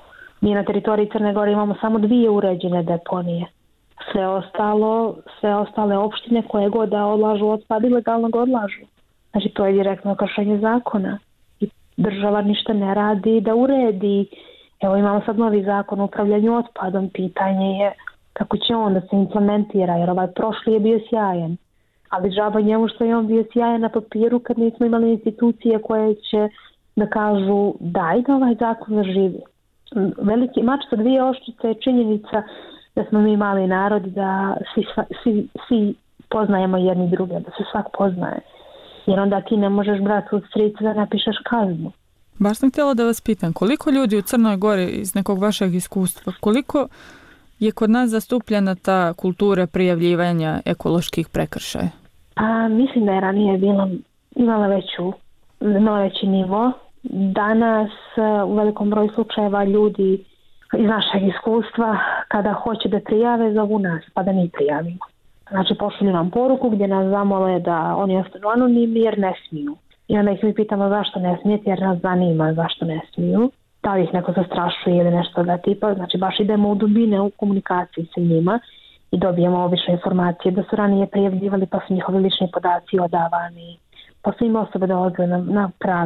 Mi na teritoriji Crne Gore imamo samo dvije uređene deponije. Sve ostalo, sve ostale opštine koje god da odlažu otpad ilegalno ga odlažu. Znači to je direktno kršenje zakona. I država ništa ne radi da uredi. Evo imamo sad novi zakon o upravljanju otpadom. Pitanje je kako će on da se implementira, jer ovaj prošli je bio sjajan. Ali džaba njemu što je on bio sjajan na papiru kad nismo imali institucije koje će da kažu daj da ovaj zakon zaživi. Veliki mač sa dvije oštrice je činjenica da smo mi mali narod, da svi, svi, svi poznajemo jedni druge, da se svak poznaje. Jer onda ti ne možeš brati u stricu da napišeš kaznu. Baš sam htjela da vas pitam, koliko ljudi u Crnoj Gori iz nekog vašeg iskustva, koliko je kod nas zastupljena ta kultura prijavljivanja ekoloških prekršaja? A, mislim da je ranije bila, imala, veću, imala veći nivo. Danas u velikom broju slučajeva ljudi iz našeg iskustva kada hoće da prijave zovu nas pa da mi prijavimo. Znači pošalju nam poruku gdje nas zamole da oni ostanu anonimni jer ne smiju. I onda ih mi pitamo zašto ne smijete jer nas zanima zašto ne smiju. Da li ih neko zastrašuje ili nešto da tipa. Znači baš idemo u dubine u komunikaciji sa njima i dobijemo obične informacije da su ranije prijavljivali pa su njihovi lični podaci odavani. Pa su im osobe dolaze na, na prag.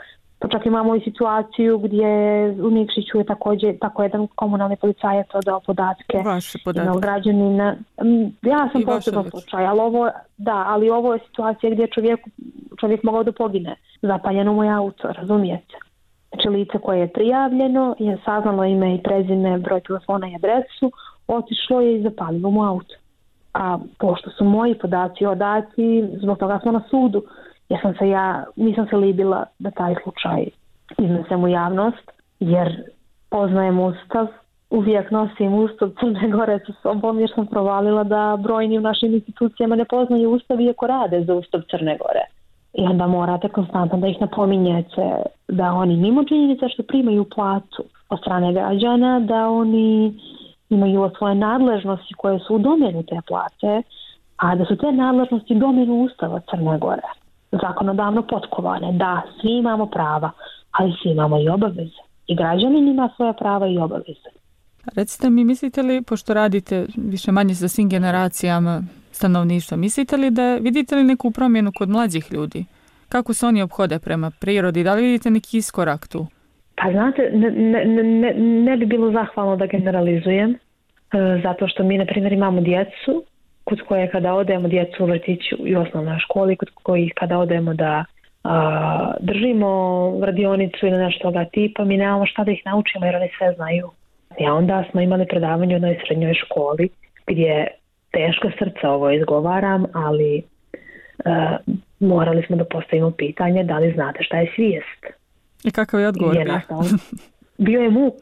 Pa čak imamo i situaciju gdje u Nikšiću je također tako jedan komunalni policajac odao podatke. Vaše podatke. Na građanina. Ja sam posebno slučaj, ali ovo, da, ali ovo je situacija gdje čovjek, čovjek mogao da pogine. Zapaljeno mu je auto, razumijete? Znači lice koje je prijavljeno je saznalo ime i prezime, broj telefona i adresu, otišlo je i zapalilo mu auto. A pošto su moji podaci odati, zbog toga smo na sudu. Ja sam se ja, nisam se libila da taj slučaj iznesem u javnost, jer poznajem Ustav, uvijek nosim Ustav Crne Gore sa sobom, jer sam provalila da brojni u našim institucijama ne poznaju Ustav iako rade za Ustav Crne Gore. I onda morate konstantno da ih napominjete da oni mimo činjenica što primaju platu od strane građana, da oni imaju svoje nadležnosti koje su u domenu te plate, a da su te nadležnosti u domenu Ustava Crne Gore. zakonodavno potkovane. Da, svi imamo prava, ali svi imamo i obaveze. I građanin ima svoja prava i obaveze. Recite mi, mislite li, pošto radite više manje sa svim generacijama stanovništva, mislite li da vidite li neku promjenu kod mlađih ljudi? Kako se oni ophode prema prirodi? Da li vidite neki iskorak tu? Pa znate, ne, ne, ne, ne bi bilo zahvalno da generalizujem, zato što mi, na primjer, imamo djecu kod koje kada odemo djecu u vrtiću i osnovnoj školi, kod kojih kada odemo da a, držimo radionicu ili nešto toga tipa, mi nemamo šta da ih naučimo jer oni sve znaju. I onda smo imali predavanje u jednoj srednjoj školi gdje teško srca ovo izgovaram, ali a, morali smo da postavimo pitanje da li znate šta je svijest. I kakav je odgovor bio? Bio je muk.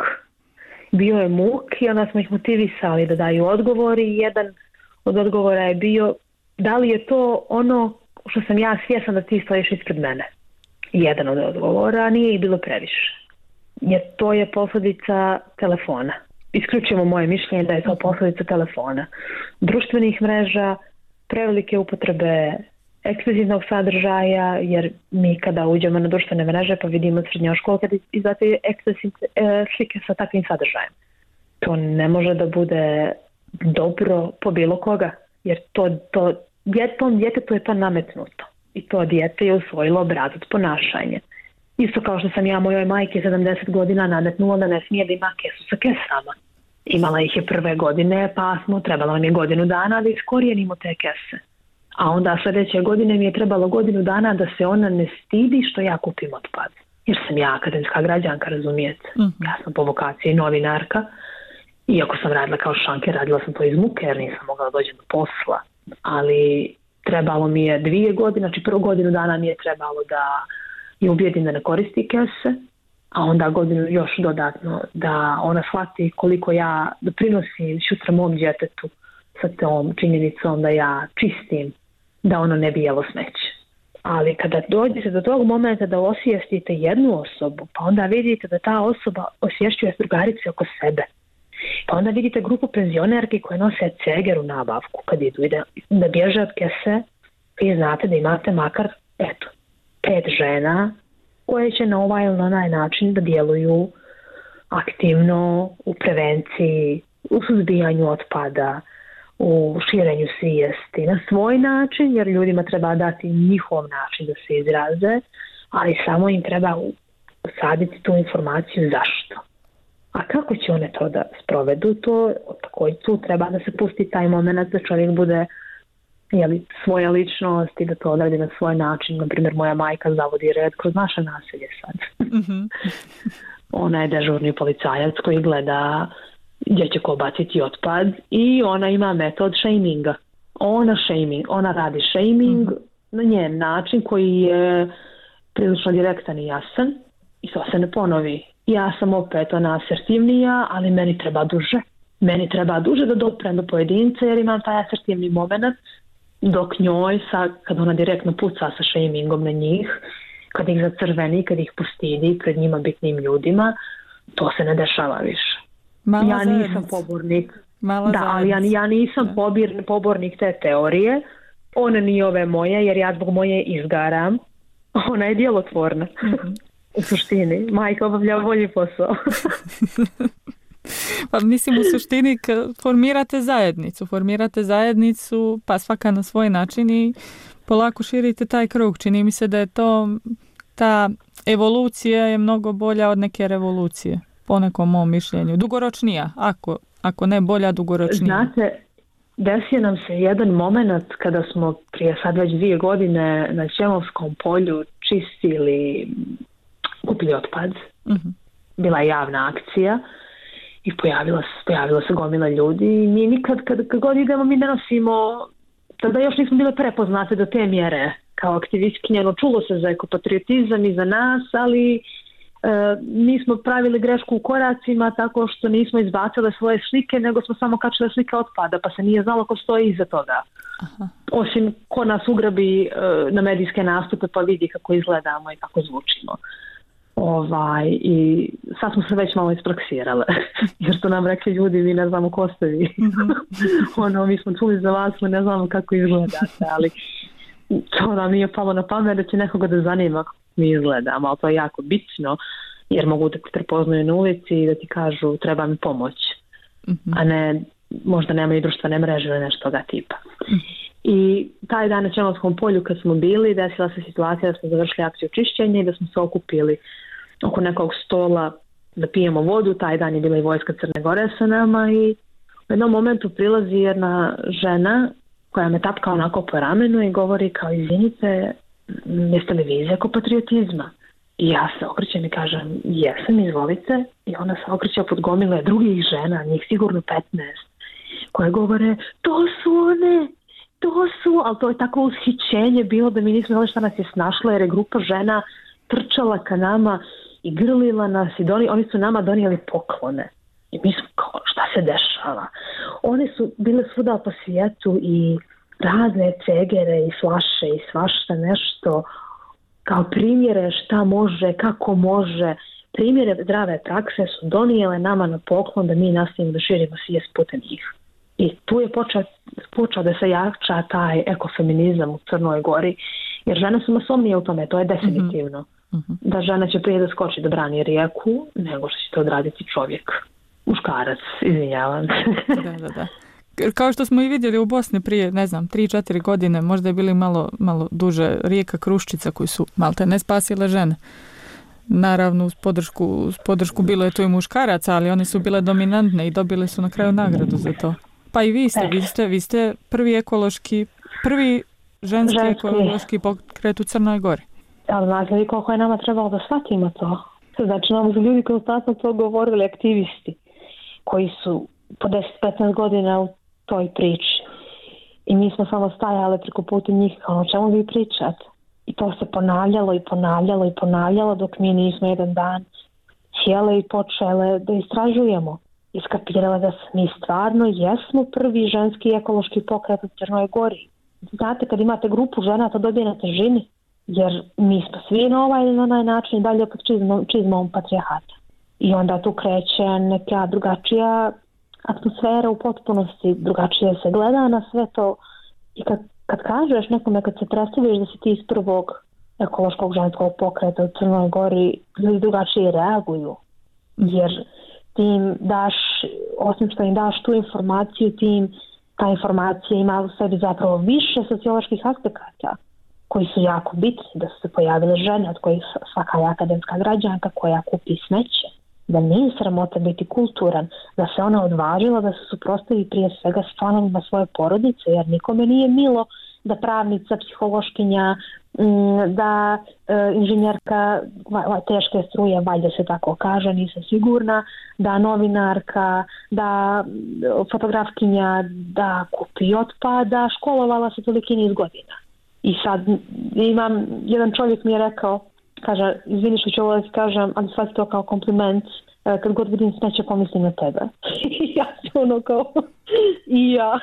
Bio je muk i onda smo ih motivisali da daju odgovor i jedan od odgovora je bio da li je to ono što sam ja svjesna da ti stojiš ispred mene. Jedan od odgovora, nije ih bilo previše. Jer to je posljedica telefona. Isključujemo moje mišljenje da je to posljedica telefona. Društvenih mreža, prevelike upotrebe ekskluzivnog sadržaja, jer mi kada uđemo na društvene mreže pa vidimo srednjoškolke kada izvate ekskluzivne slike sa takvim sadržajem. To ne može da bude dobro po bilo koga, jer to, to tom djetetu je to nametnuto i to dijete je usvojilo obrazac ponašanja. Isto kao što sam ja mojoj majke sedamdeset godina nametnula da ne smije da ima kesu sa kesama. Imala ih je prve godine, pa smo trebalo nam je godinu dana da iskorijenimo te kese. A onda sljedeće godine mi je trebalo godinu dana da se ona ne stidi što ja kupim otpad. Jer sam ja akademska građanka, razumijete. Mm-hmm. Ja sam po vokaciji novinarka. Iako sam radila kao šanker, radila sam to iz muke jer nisam mogla doći do posla. Ali trebalo mi je dvije godine, znači prvu godinu dana mi je trebalo da je ubijedim da ne koristi kese, a onda godinu još dodatno da ona shvati koliko ja doprinosim sutra mom djetetu sa tom činjenicom da ja čistim, da ono ne bi jelo smeće. Ali kada dođete do tog momenta da osvijestite jednu osobu, pa onda vidite da ta osoba osvješćuje drugarice oko sebe. Pa onda vidite grupu penzionerki koje nose ceger u nabavku kad idu i da, da bježe od kese. Vi znate da imate makar, eto, pet žena koje će na ovaj ili na onaj način da djeluju aktivno u prevenciji, u suzbijanju otpada, u širenju svijesti na svoj način, jer ljudima treba dati njihov način da se izraze, ali samo im treba usaditi tu informaciju zašto. A kako će one to da sprovedu, to tako i tu treba da se pusti taj moment da čovjek bude jeli, svoja ličnost i da to odradi na svoj način. Naprimjer, moja majka zavodi red kroz naše naselje sad. Mm-hmm. Ona je dežurni policajac koji gleda gdje će ko baciti otpad i ona ima metod shaminga. Ona, shaming, ona radi shaming mm-hmm. na njen način koji je prilično direktan i jasan i to se ne ponovi. Ja sam opet ona asertivnija, ali meni treba duže. Meni treba duže da doprem do pojedinca jer imam taj asertivni moment, dok njoj, sa, kad ona direktno puca sa shamingom na njih, kad ih zacrveni, kad ih postidi pred njima bitnim ljudima, to se ne dešava više. Mala ja nisam zajednica. pobornik. Mala da, ali ja, ja nisam pobir, pobornik te teorije. Ona nije ove moje, jer ja zbog moje izgaram. Ona je djelotvorna. Mm-hmm. U suštini, majka obavlja bolji posao. Pa mislim u suštini formirate zajednicu, formirate zajednicu pa svaka na svoj način i polako širite taj krug. Čini mi se da je to, ta evolucija je mnogo bolja od neke revolucije, po nekom mom mišljenju. Dugoročnija, ako, ako ne bolja, dugoročnija. Znate, desio nam se jedan moment kada smo prije sad već dvije godine na Ćemovskom polju čistili, kupili otpad. Mm-hmm. Bila je javna akcija. I pojavila se, pojavila se gomila ljudi i mi nikad, kad, kad god idemo, mi ne nosimo, tada još nismo bile prepoznate do te mjere kao aktivistkinje, no čulo se za ekopatriotizam i za nas, ali e, mi smo pravili grešku u koracima tako što nismo izbacile svoje slike, nego smo samo kačile slike otpada, pa se nije znalo ko stoji iza toga. Aha. Osim ko nas ugrabi e, na medijske nastupe pa vidi kako izgledamo i kako zvučimo. Ovaj, i sad smo se već malo ispraksirale jer su nam rekli ljudi mi ne znamo ko ste vi. Mm-hmm. ono, mi smo čuli za vas, mi ne znamo kako izgledate, ali to nam nije palo na pamet da će nekoga da zanima kako mi izgledamo, ali to je jako bitno jer mogu da te prepoznaju na ulici i da ti kažu treba mi pomoć, mm-hmm. a ne možda nemaju društvene mreže ili nešto toga tipa. Mm-hmm. I taj dan na Černovskom polju kad smo bili, desila se situacija da smo završili akciju čišćenja i da smo se okupili oko nekog stola da pijemo vodu. Taj dan je bila i vojska Crne Gore sa nama i u jednom momentu prilazi jedna žena koja me tapka onako po ramenu i govori kao izvinite, jeste li vi iz ekopatriotizma? I ja se okrećem i kažem jesam, izvolite. I ona se okreće pod gomile drugih žena, njih sigurno petnaest, koje govore to su one, to su, ali to je tako ushićenje bilo da mi nismo znali šta nas je snašlo jer je grupa žena trčala ka nama i grlila nas i doni, oni su nama donijeli poklone. I mi smo kao, šta se dešava? One su bile svuda po svijetu i razne cegere i flaše i svašta nešto kao primjere šta može, kako može. Primjere zdrave prakse su donijele nama na poklon da mi nastavimo da širimo svijest putem njih. I tu je počeo, počeo da se jača taj ekofeminizam u Crnoj Gori, jer žene su masovnije u tome, to je definitivno. Mm-hmm. Da žena će prije da skoči da brani rijeku, nego što će to odraditi čovjek. Muškarac, izvinjavam se. Da, da, da. Kao što smo i vidjeli u Bosni prije, ne znam, tri četiri godine, možda je bili malo, malo duže, rijeka Kruščica koji su malte ne spasile žene. Naravno, uz podršku, uz podršku bilo je tu i muškaraca, ali oni su bile dominantne i dobili su na kraju nagradu za to. Pa i vi ste, vi ste, vi ste prvi ekološki, prvi ženski, ženski. ekološki pokret u Crnoj Gori. Ali znate li koliko je nama trebalo da shvatimo to? Znači, nam su ljudi konstantno to govorili, aktivisti, koji su po deset petnaest godina u toj priči. I mi smo samo stajali preko puta njih, kao o čemu vi pričate. I to se ponavljalo i ponavljalo i ponavljalo dok mi nismo jedan dan sjele i počele da istražujemo. Iskapirala da mi stvarno jesmo prvi ženski ekološki pokret u Crnoj Gori. Znate, kad imate grupu žena, to dobije na težini. Jer mi smo svi na ovaj ili na onaj način dalje pod čizmom, čizmom patrijarhata. I onda tu kreće neka drugačija atmosfera u potpunosti, drugačije se gleda na sve to. I kad, kad kažeš nekome, kad se predstaviš da si ti iz prvog ekološkog ženskog pokreta u Crnoj Gori, ljudi drugačije reaguju. Jer ti im daš, osim što im daš tu informaciju, ti im ta informacija ima u sebi zapravo više socioloških aspekata koji su jako bitni, da su se pojavile žene od kojih svaka je akademska građanka koja kupi smeće, da nije sramota biti kulturan, da se ona odvažila da se suprotstavi prije svega s članovima svoje porodice, jer nikome nije milo da pravnica, psihološkinja, da e, inženjerka teške struje, valjda se tako kaže, nisam sigurna, da novinarka, da fotografkinja, da kupi otpada, školovala se toliki niz godina. I sad imam, jedan čovjek mi je rekao, kaže, izvini što ću ovo da kažem, ali shvati to kao kompliment, kad god vidim smeće pomislim na tebe. I ja sam ono kao, i ja.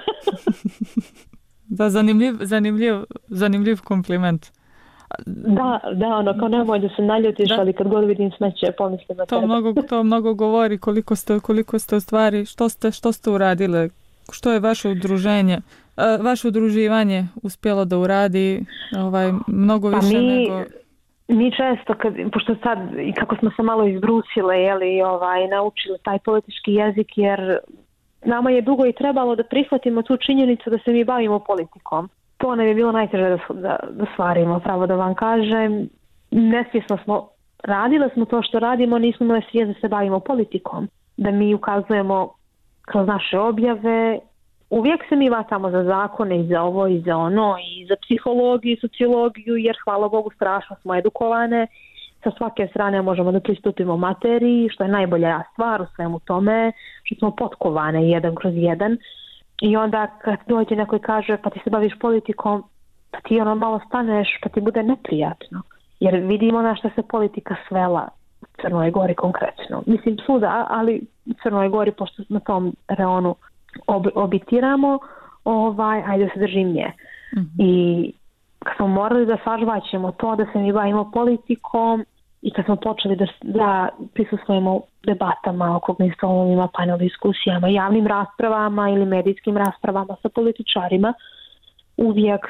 Da, zanimljiv, zanimljiv, zanimljiv kompliment. Da, da, ono kao nemoj da se naljutiš, da. Ali kad god vidim smeće pomislim na to tebe. Mnogo, to mnogo govori koliko ste, koliko ste u stvari, što ste, što ste uradile, što je vaše udruženje, vaše udruživanje uspjelo da uradi ovaj, mnogo pa više mi, nego... Mi često, kad, pošto sad i kako smo se malo izbrusile, jeli, ovaj, naučili taj politički jezik, jer nama je dugo i trebalo da prihvatimo tu činjenicu da se mi bavimo politikom. To nam je bilo najteže da, da, da stvarimo, pravo da vam kažem. Nesvjesno smo, radile smo to što radimo, nismo imali svijest da se bavimo politikom. Da mi ukazujemo kroz naše objave. Uvijek se mi vatamo za zakone i za ovo i za ono i za psihologiju i sociologiju, jer hvala Bogu strašno smo edukovane. Sa svake strane možemo da pristupimo materiji, što je najbolja stvar u svemu tome, što smo potkovane jedan kroz jedan. I onda kad dođe neko i kaže pa ti se baviš politikom, pa ti ono malo staneš, pa ti bude neprijatno. Jer vidimo na što se politika svela u Crnoj Gori konkretno. Mislim svuda, ali u Crnoj Gori, pošto na tom reonu ob, obitiramo, ovaj, ajde da se držim nje. Mm-hmm. I kad smo morali da sažvaćemo to, da se mi bavimo politikom i kad smo počeli da, da prisustvujemo debatama, okruglim stolovima, panel diskusijama, javnim raspravama ili medijskim raspravama sa političarima, uvijek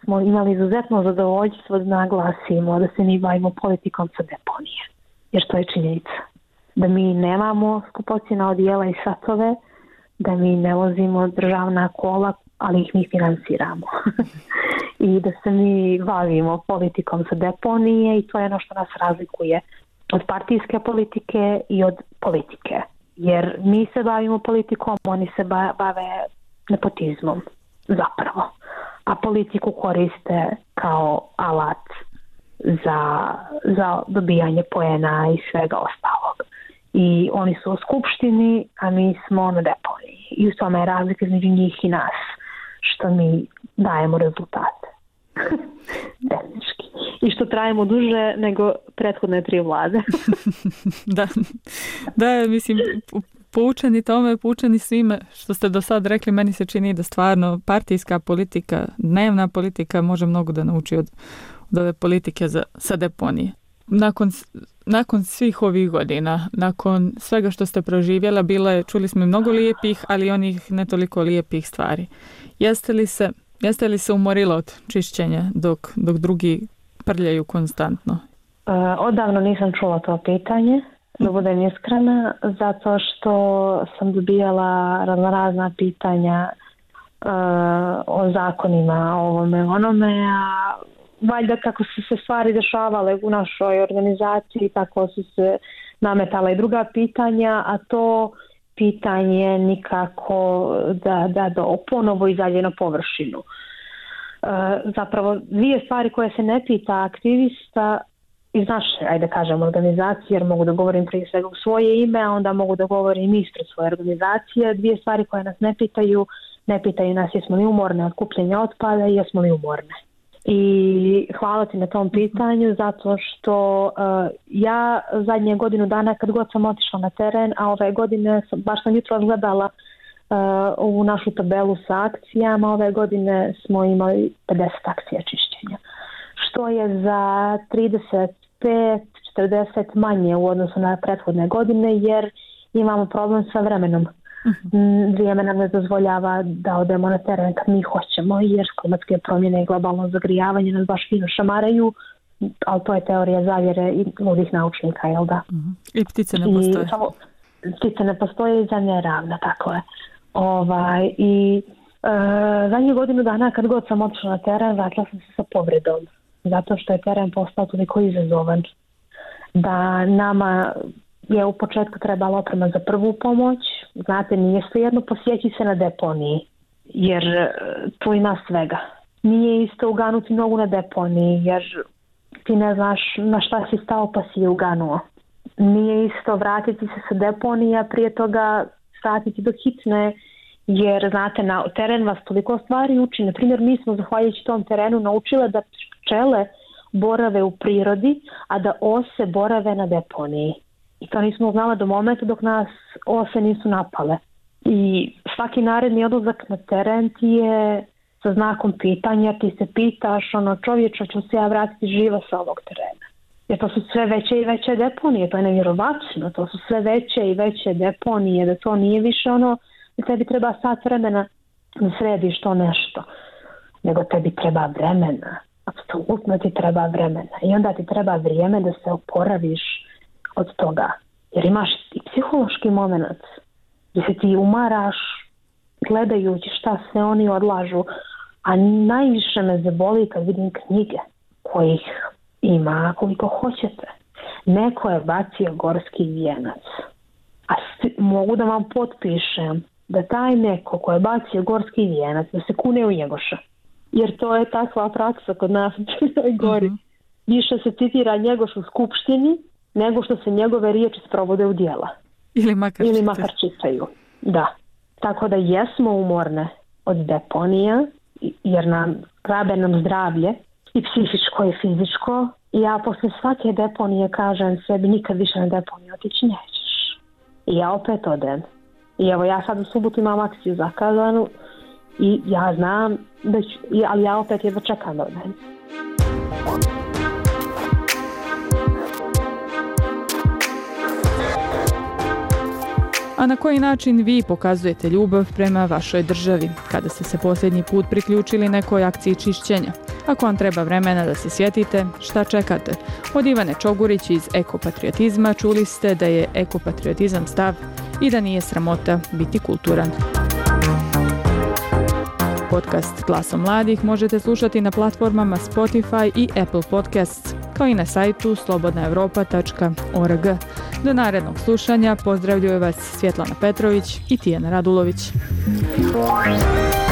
smo imali izuzetno zadovoljstvo da naglasimo da se mi bavimo politikom sa deponije. Jer to je činjenica. Da mi nemamo skupocjena odijela i satove, da mi ne vozimo državna kola, ali ih mi finansiramo. I da se mi bavimo politikom sa deponije i to je ono što nas razlikuje od partijske politike i od politike. Jer mi se bavimo politikom, oni se bave nepotizmom zapravo. A politiku koriste kao alat za, za dobijanje poena i svega ostalog. I oni su u skupštini, a mi smo na deponiji. I u tome je razlika između njih i nas, što mi dajemo rezultate. Tehnički. I što trajimo duže nego prethodne tri vlade. da, da, mislim, poučeni tome, poučeni svime što ste do sad rekli, meni se čini da stvarno partijska politika, dnevna politika može mnogo da nauči od, od ove politike za, sa deponije. Nakon, nakon svih ovih godina, nakon svega što ste proživjela, bilo je, čuli smo mnogo lijepih, ali onih ne toliko lijepih stvari. Jeste li se, jeste li se umorila od čišćenja dok, dok drugi prljaju konstantno? Uh, odavno nisam čula to pitanje, da budem iskrena, zato što sam dobijala razna pitanja uh, o zakonima, o ovome, onome, a valjda kako su se stvari dešavale u našoj organizaciji, tako su se nametala i druga pitanja, a to pitanje nikako da, da, da ponovo izađe na površinu. E, zapravo dvije stvari koje se ne pita aktivista iz naše, ajde kažem, organizacije, jer mogu da govorim prije svega u svoje ime, a onda mogu da govorim ispred svoje organizacije. Dvije stvari koje nas ne pitaju, ne pitaju nas jesmo li umorne od kupljenja otpada i jesmo li umorne. I hvala ti na tom pitanju, zato što uh, ja zadnje godinu dana kad god sam otišla na teren, a ove godine sam, baš sam jutro gledala uh, ovu našu tabelu sa akcijama, ove godine smo imali pedeset akcija čišćenja, što je za trideset pet do četrdeset manje u odnosu na prethodne godine, jer imamo problem sa vremenom. Uh-huh. Vrijeme nam ne dozvoljava da odemo na teren kad mi hoćemo, jer klimatske promjene i globalno zagrijavanje nas baš fino šamaraju, ali to je teorija zavjere i ludih naučnika, jel da? Uh-huh. I ptice ne postoje. I, samo, ptice ne postoje i zemlja je ravna, tako je. Ovaj, I e, zadnje godinu dana kad god sam otišla na teren, vratila sam se sa povredom, zato što je teren postao toliko izazovan da nama je u početku trebala oprema za prvu pomoć. Znate, nije svejedno posjeći se na deponiji, jer tu ima svega. Nije isto uganuti nogu na deponiji, jer ti ne znaš na šta si stao pa si je uganuo. Nije isto vratiti se sa deponija, prije toga statiti do hitne, jer znate, na teren vas toliko stvari uči. Na primjer, mi smo zahvaljujući tom terenu naučile da pčele borave u prirodi, a da ose borave na deponiji. I to nismo znali do momenta dok nas ose nisu napale. I svaki naredni odlazak na teren ti je sa znakom pitanja, ti se pitaš, ono, čovječa, ću se ja vratiti živa sa ovog terena. Jer to su sve veće i veće deponije, to je nevjerovatno, to su sve veće i veće deponije, da to nije više ono da tebi treba sat vremena da središ to nešto, nego tebi treba vremena, apsolutno ti treba vremena i onda ti treba vrijeme da se oporaviš od toga, jer imaš i psihološki moment gdje se ti umaraš gledajući šta sve oni odlažu, a najviše me zaboli kad vidim knjige kojih ima koliko hoćete. Neko je bacio gorski vijenac, a mogu da vam potpišem da taj neko ko je bacio gorski vijenac da se kune u Njegoša, jer to je takva praksa kod nas u Crnoj Gori. Uh-huh. Više se citira Njegoš u skupštini nego što se njegove riječi sprovode u djela. Ili makar, Ili makar čitaju. Da. Tako da jesmo umorne od deponija, jer nam rabe nam zdravlje i psihičko i fizičko. I ja posle svake deponije kažem sebi nikad više na deponiju otići nećeš. I ja opet odem. I evo ja sad u subotu imam akciju zakazanu i ja znam da ću, ali ja opet jedva čekam da odem. A na koji način vi pokazujete ljubav prema vašoj državi kada ste se posljednji put priključili nekoj akciji čišćenja? Ako vam treba vremena da se sjetite, šta čekate? Od Ivane Čogurić iz Ekopatriotizma čuli ste da je ekopatriotizam stav i da nije sramota biti kulturan. Podcast Glasom mladih možete slušati na platformama Spotify i Apple Podcasts, kao i na sajtu slobodna europa tačka org. Do narednog slušanja pozdravljaju vas Svjetlana Petrović i Tijana Radulović.